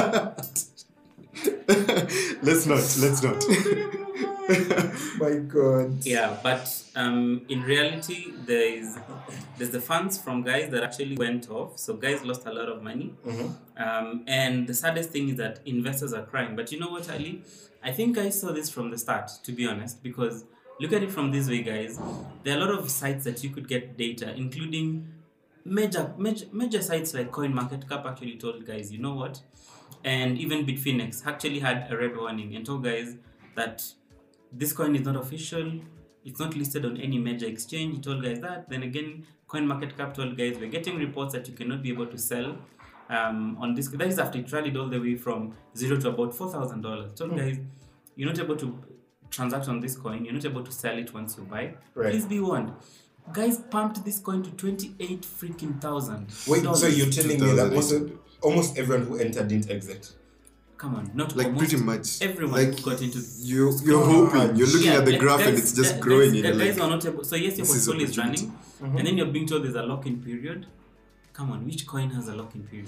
let's not. Let's not. My God. Yeah, but um, in reality, there is there's the funds from guys that actually went off. So guys lost a lot of money. Um, and the saddest thing is that investors are crying. But you know what, Ali? I think I saw this from the start, to be honest, because look at it from this way, guys. There are a lot of sites that you could get data, including major, major, major sites like CoinMarketCap actually told guys, you know what? And even Bitfinex actually had a red warning and told guys that this coin is not official. It's not listed on any major exchange. He told guys that. Then again, CoinMarketCap told guys, we're getting reports that you cannot be able to sell um, on this. That is after it rallied all the way from zero to about four thousand dollars. Told mm. guys, you're not able to transact on this coin. You're not able to sell it once you buy. Right. Please be warned. Guys pumped this coin to twenty-eight freaking thousand. Wait, so you're telling me that most of, almost everyone who entered didn't exit? Come on, not like almost. pretty much Everyone like got into. You you're hoping you're looking Yeah, at the like graph guys, and it's just guys, growing. Guys, and you're guys like, are not able. So yes, your this is portfolio is opportunity. running, mm-hmm. and then you're being told there's a lock-in period. Come on, which coin has a lock-in period?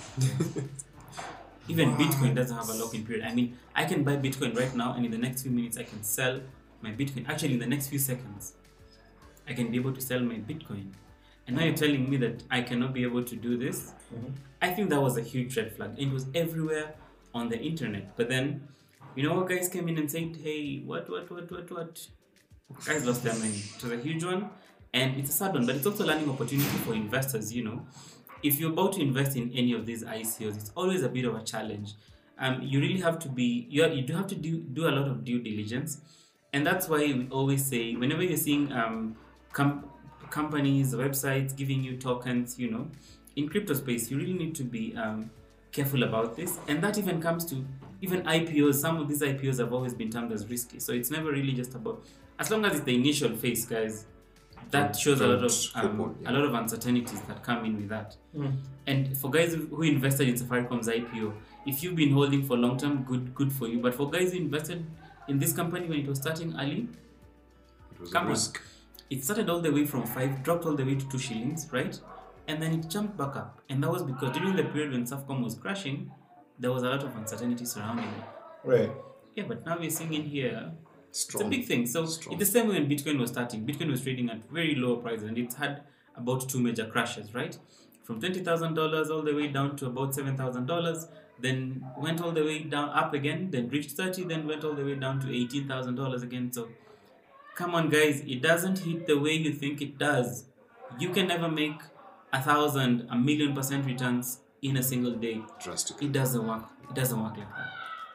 Even wow. Bitcoin doesn't have a lock-in period. I mean, I can buy Bitcoin right now, and in the next few minutes, I can sell my Bitcoin. Actually, in the next few seconds, I can be able to sell my Bitcoin. And now you're telling me that I cannot be able to do this? Mm-hmm. I think that was a huge red flag. It was everywhere on the internet. But then, you know what guys came in and said, hey, what, what, what, what, what? Guys lost their money. It was a huge one. And it's a sad one, but it's also a learning opportunity for investors, you know. If you're about to invest in any of these I C Os, it's always a bit of a challenge. Um, you really have to be, you, you do have to do, do a lot of due diligence. And that's why we always say, whenever you're seeing um, com- companies, websites giving you tokens, you know, in crypto space, you really need to be um, careful about this. And that even comes to even I P Os. Some of these I P Os have always been termed as risky. So it's never really just about, as long as it's the initial phase, guys, that shows a lot of um, on, yeah. a lot of uncertainties that come in with that. Mm. And for guys who invested in Safaricom's I P O, if you've been holding for long term, good good for you. But for guys who invested in this company when it was starting early, it was come a risk. On. It started all the way from five, dropped all the way to two shillings, right? And then it jumped back up. And that was because during the period when Safcom was crashing, there was a lot of uncertainty surrounding it. Right. Yeah, but now we're seeing in here, Strong. it's a big thing. So Strong. it's the same way when Bitcoin was starting. Bitcoin was trading at very low prices and it's had about two major crashes, right? From twenty thousand dollars all the way down to about seven thousand dollars, then went all the way down up again, then reached thirty, then went all the way down to eighteen thousand dollars again. So come on guys, it doesn't hit the way you think it does. You can never make a thousand, a million percent returns in a single day. Drastically. It doesn't work. It doesn't work like that.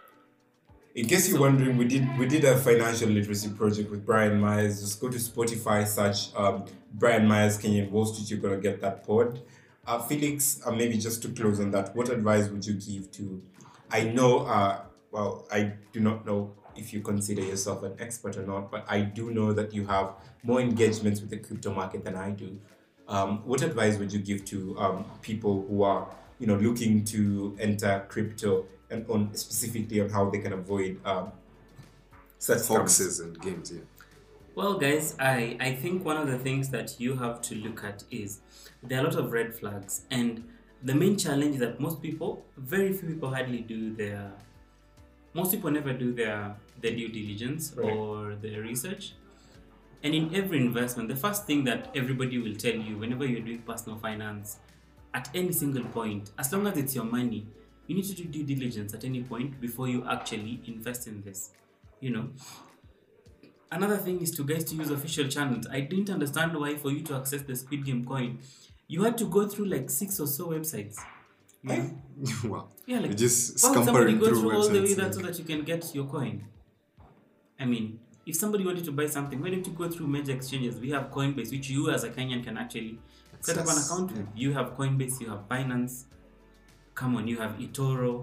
In case you're wondering, we did we did a financial literacy project with Brian Myers. Just go to Spotify, search um, Brian Myers Kenyan Wall Street. You're gonna get that pod. Uh, Felix, uh, maybe just to close on that, what advice would you give to? I know, uh, well, I do not know if you consider yourself an expert or not, but I do know that you have more engagements with the crypto market than I do. Um, what advice would you give to um, people who are, you know, looking to enter crypto and on specifically on how they can avoid um, such hoaxes and games? Yeah. Well, guys, I, I think one of the things that you have to look at is there are a lot of red flags, and the main challenge is that most people, very few people hardly do their, most people never do their, their due diligence right. or their research. And in every investment, the first thing that everybody will tell you whenever you're doing personal finance, at any single point, as long as it's your money, you need to do due diligence at any point before you actually invest in this, you know. Another thing is to guys to use official channels. I didn't understand why for you to access the Squid Game coin, you had to go through like six or so websites. You know? Wow. Yeah, like you just why would somebody go through through all the way websites, that yeah. so that you can get your coin? I mean, if somebody wanted to buy something, why don't you go through major exchanges? We have Coinbase, which you as a Kenyan can actually set up an account with. You have Coinbase, you have Binance. Come on, you have eToro.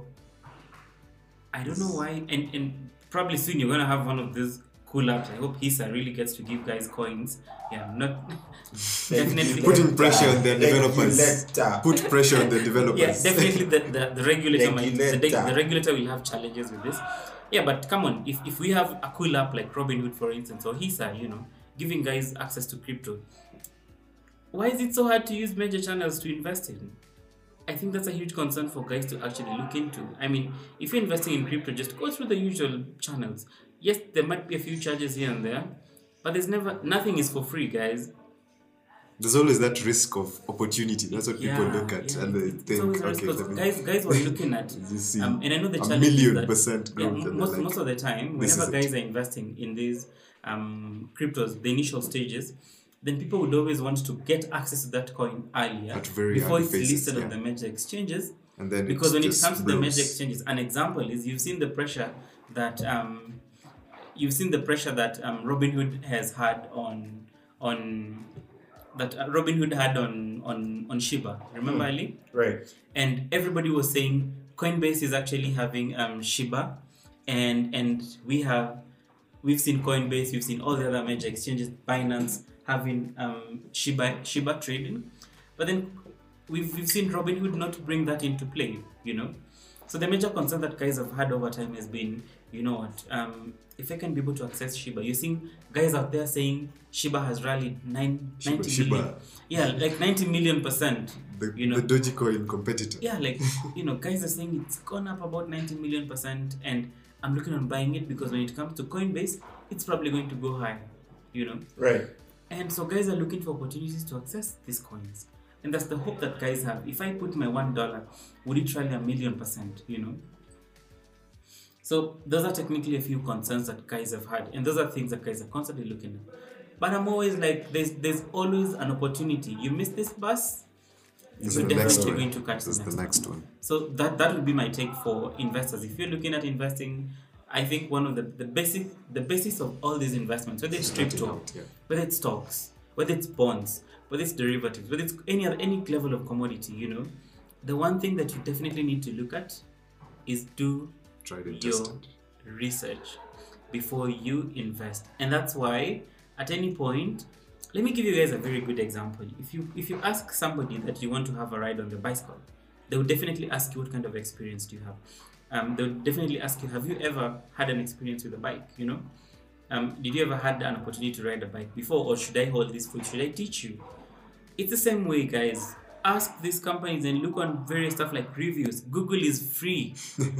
I don't know why, and, and probably soon you're gonna have one of these cool apps. I hope Hisa really gets to give guys coins. Yeah, not definitely putting pressure on the developers. Regulator. Put pressure on the developers. Yeah, definitely the, the, the regulator might, the, Regulator. the regulator will have challenges with this. Yeah, but come on, if, if we have a cool app like Robinhood, for instance, or Hisa, you know, giving guys access to crypto, why is it so hard to use major channels to invest in? I think that's a huge concern for guys to actually look into. I mean, if you're investing in crypto, just go through the usual channels. Yes, there might be a few charges here and there, but there's never, nothing is for free, guys. There's always that risk of opportunity. That's what people Yeah, look at yeah. and they It's think, always a risk, okay, because let me- guys, guys were looking at, You see um, and I know the a challenge is million that- percent yeah, growth. and most, they're like, most of the time, this whenever is it. guys are investing in these um, cryptos, the initial stages, then people would always want to get access to that coin earlier At very before early it's phases, listed yeah. on the major exchanges. And then Because it when it just comes to the blows. major exchanges, an example is you've seen the pressure that um, you've seen the pressure that um, Robinhood has had on on that uh, Robinhood had on on on Shiba. Remember, Ali? Right. And everybody was saying Coinbase is actually having um, Shiba, and and we have we've seen Coinbase, we've seen all the other major exchanges, Binance having um, Shiba Shiba trading, but then we've we've seen Robinhood not bring that into play, you know. So the major concern that guys have had over time has been, you know what, um, if I can be able to access Shiba, you're seeing guys out there saying Shiba has rallied nine, Shiba- ninety Shiba. million. Yeah, like ninety million percent. The, You know. the Dogecoin competitor. Yeah, like, you know, guys are saying it's gone up about ninety million percent, and I'm looking on buying it because when it comes to Coinbase, it's probably going to go high, you know. Right. And so guys are looking for opportunities to access these coins. And that's the hope that guys have. If I put my one dollar, would it rally a million percent, you know? So those are technically a few concerns that guys have had. And those are things that guys are constantly looking at. But I'm always like, there's there's always an opportunity. You miss this bus, This you're is the next definitely one. going to catch This is the next the one. next one. So that that would be my take for investors. If you're looking at investing, I think one of the, the basic the basis of all these investments, whether it's Starting crypto, out, yeah. whether it's stocks, whether it's bonds, whether it's derivatives, whether it's any other any level of commodity, you know, the one thing that you definitely need to look at is do Tried and your tested. research before you invest. And that's why at any point, let me give you guys a very good example. If you if you ask somebody that you want to have a ride on the bicycle, they would definitely ask you what kind of experience do you have. Um, they would definitely ask you, have you ever had an experience with a bike, you know? Um, did you ever had an opportunity to ride a bike before, or should I hold this for you? Should I teach you? It's the same way, guys. Ask these companies and look on various stuff like reviews. Google is free.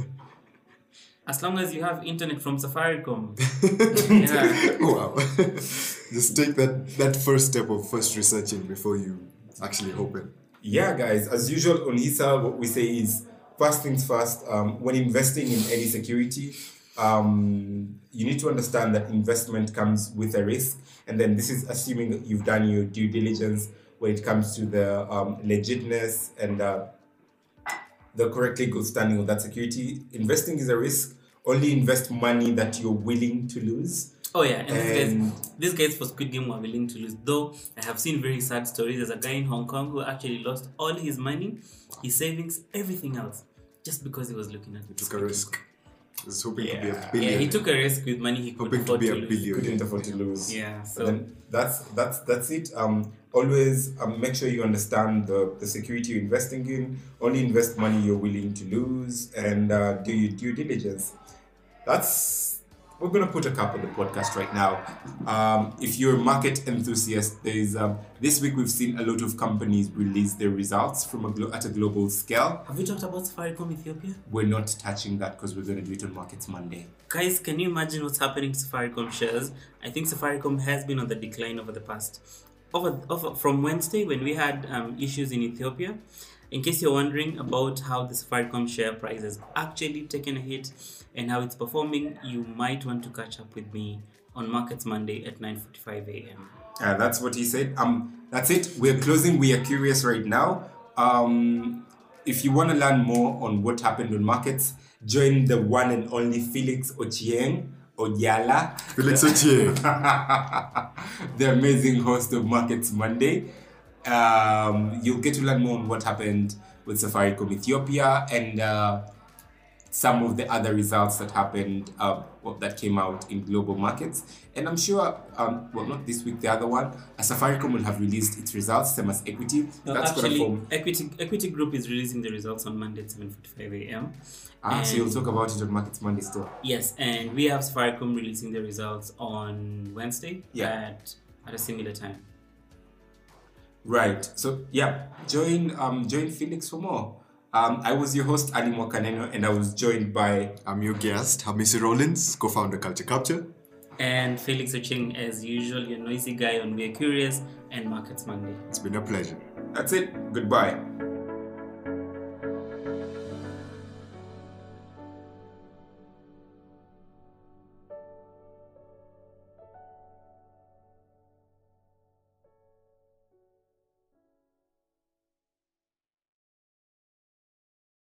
As long as you have internet from Safaricom. Yeah. Wow. Just take that, that first step of first researching before you actually open. Yeah, guys, as usual on Hisa, what we say is first things first. Um, when investing in any security, um, you need to understand that investment comes with a risk. And then this is assuming that you've done your due diligence when it comes to the um, legitness and uh, the correct legal standing of that security. Investing is a risk. Only invest money that you're willing to lose. Oh yeah, and, And- these guys, these guys for Squid Game were willing to lose. Though I have seen very sad stories. There's a guy in Hong Kong who actually lost all his money, his savings, everything else, just because he was looking at it. Took a risk. He's hoping to be a Yeah. billion. Yeah, he took a risk with money he could Hoping to afford be to, a lose. billion. Couldn't afford to lose. Yeah, So so then that's that's that's it. Um, always um, make sure you understand the, the security you're investing in. Only invest money you're willing to lose, and uh, do your due diligence. That's we're gonna put a cap on the podcast right now. Um, if you're a market enthusiast, there is um, this week we've seen a lot of companies release their results from a glo- at a global scale. have you talked about Safaricom Ethiopia? We're not touching that because we're gonna do it on Markets Monday. Guys, can you imagine what's happening to Safaricom shares? I think Safaricom has been on the decline over the past, over, over from Wednesday when we had um, issues in Ethiopia. In case you're wondering about how the Safaricom share price has actually taken a hit and how it's performing, you might want to catch up with me on Markets Monday at nine forty-five a.m. Uh, that's what he said. Um, that's it. We're closing. We are curious right now. Um, if you want to learn more on what happened on markets, join the one and only Felix Ochieng Odiala, Felix Ochieng. the amazing host of Markets Monday. Um, you'll get to learn more on what happened with Safaricom Ethiopia and uh, some of the other results that happened, uh, well, that came out in global markets. And I'm sure, um, well, not this week, the other one, uh, Safaricom will have released its results, same as Equity. No, That's going to actually, form. Equity Equity Group is releasing the results on Monday at seven forty-five a.m. Ah, so you'll and- talk about it on Markets Monday still. Yes, and we have Safaricom releasing the results on Wednesday Yeah. at, at a similar time. Right. So yeah, join um join Felix for more. Um, I was your host Ali Mwakaneno, and I was joined by I'm your guest, Hamisi Rollins, co-founder Culture Capture. And Felix Ocheng, as usual, your noisy guy on We're Curious and Markets Monday. It's been a pleasure. that's it. Goodbye.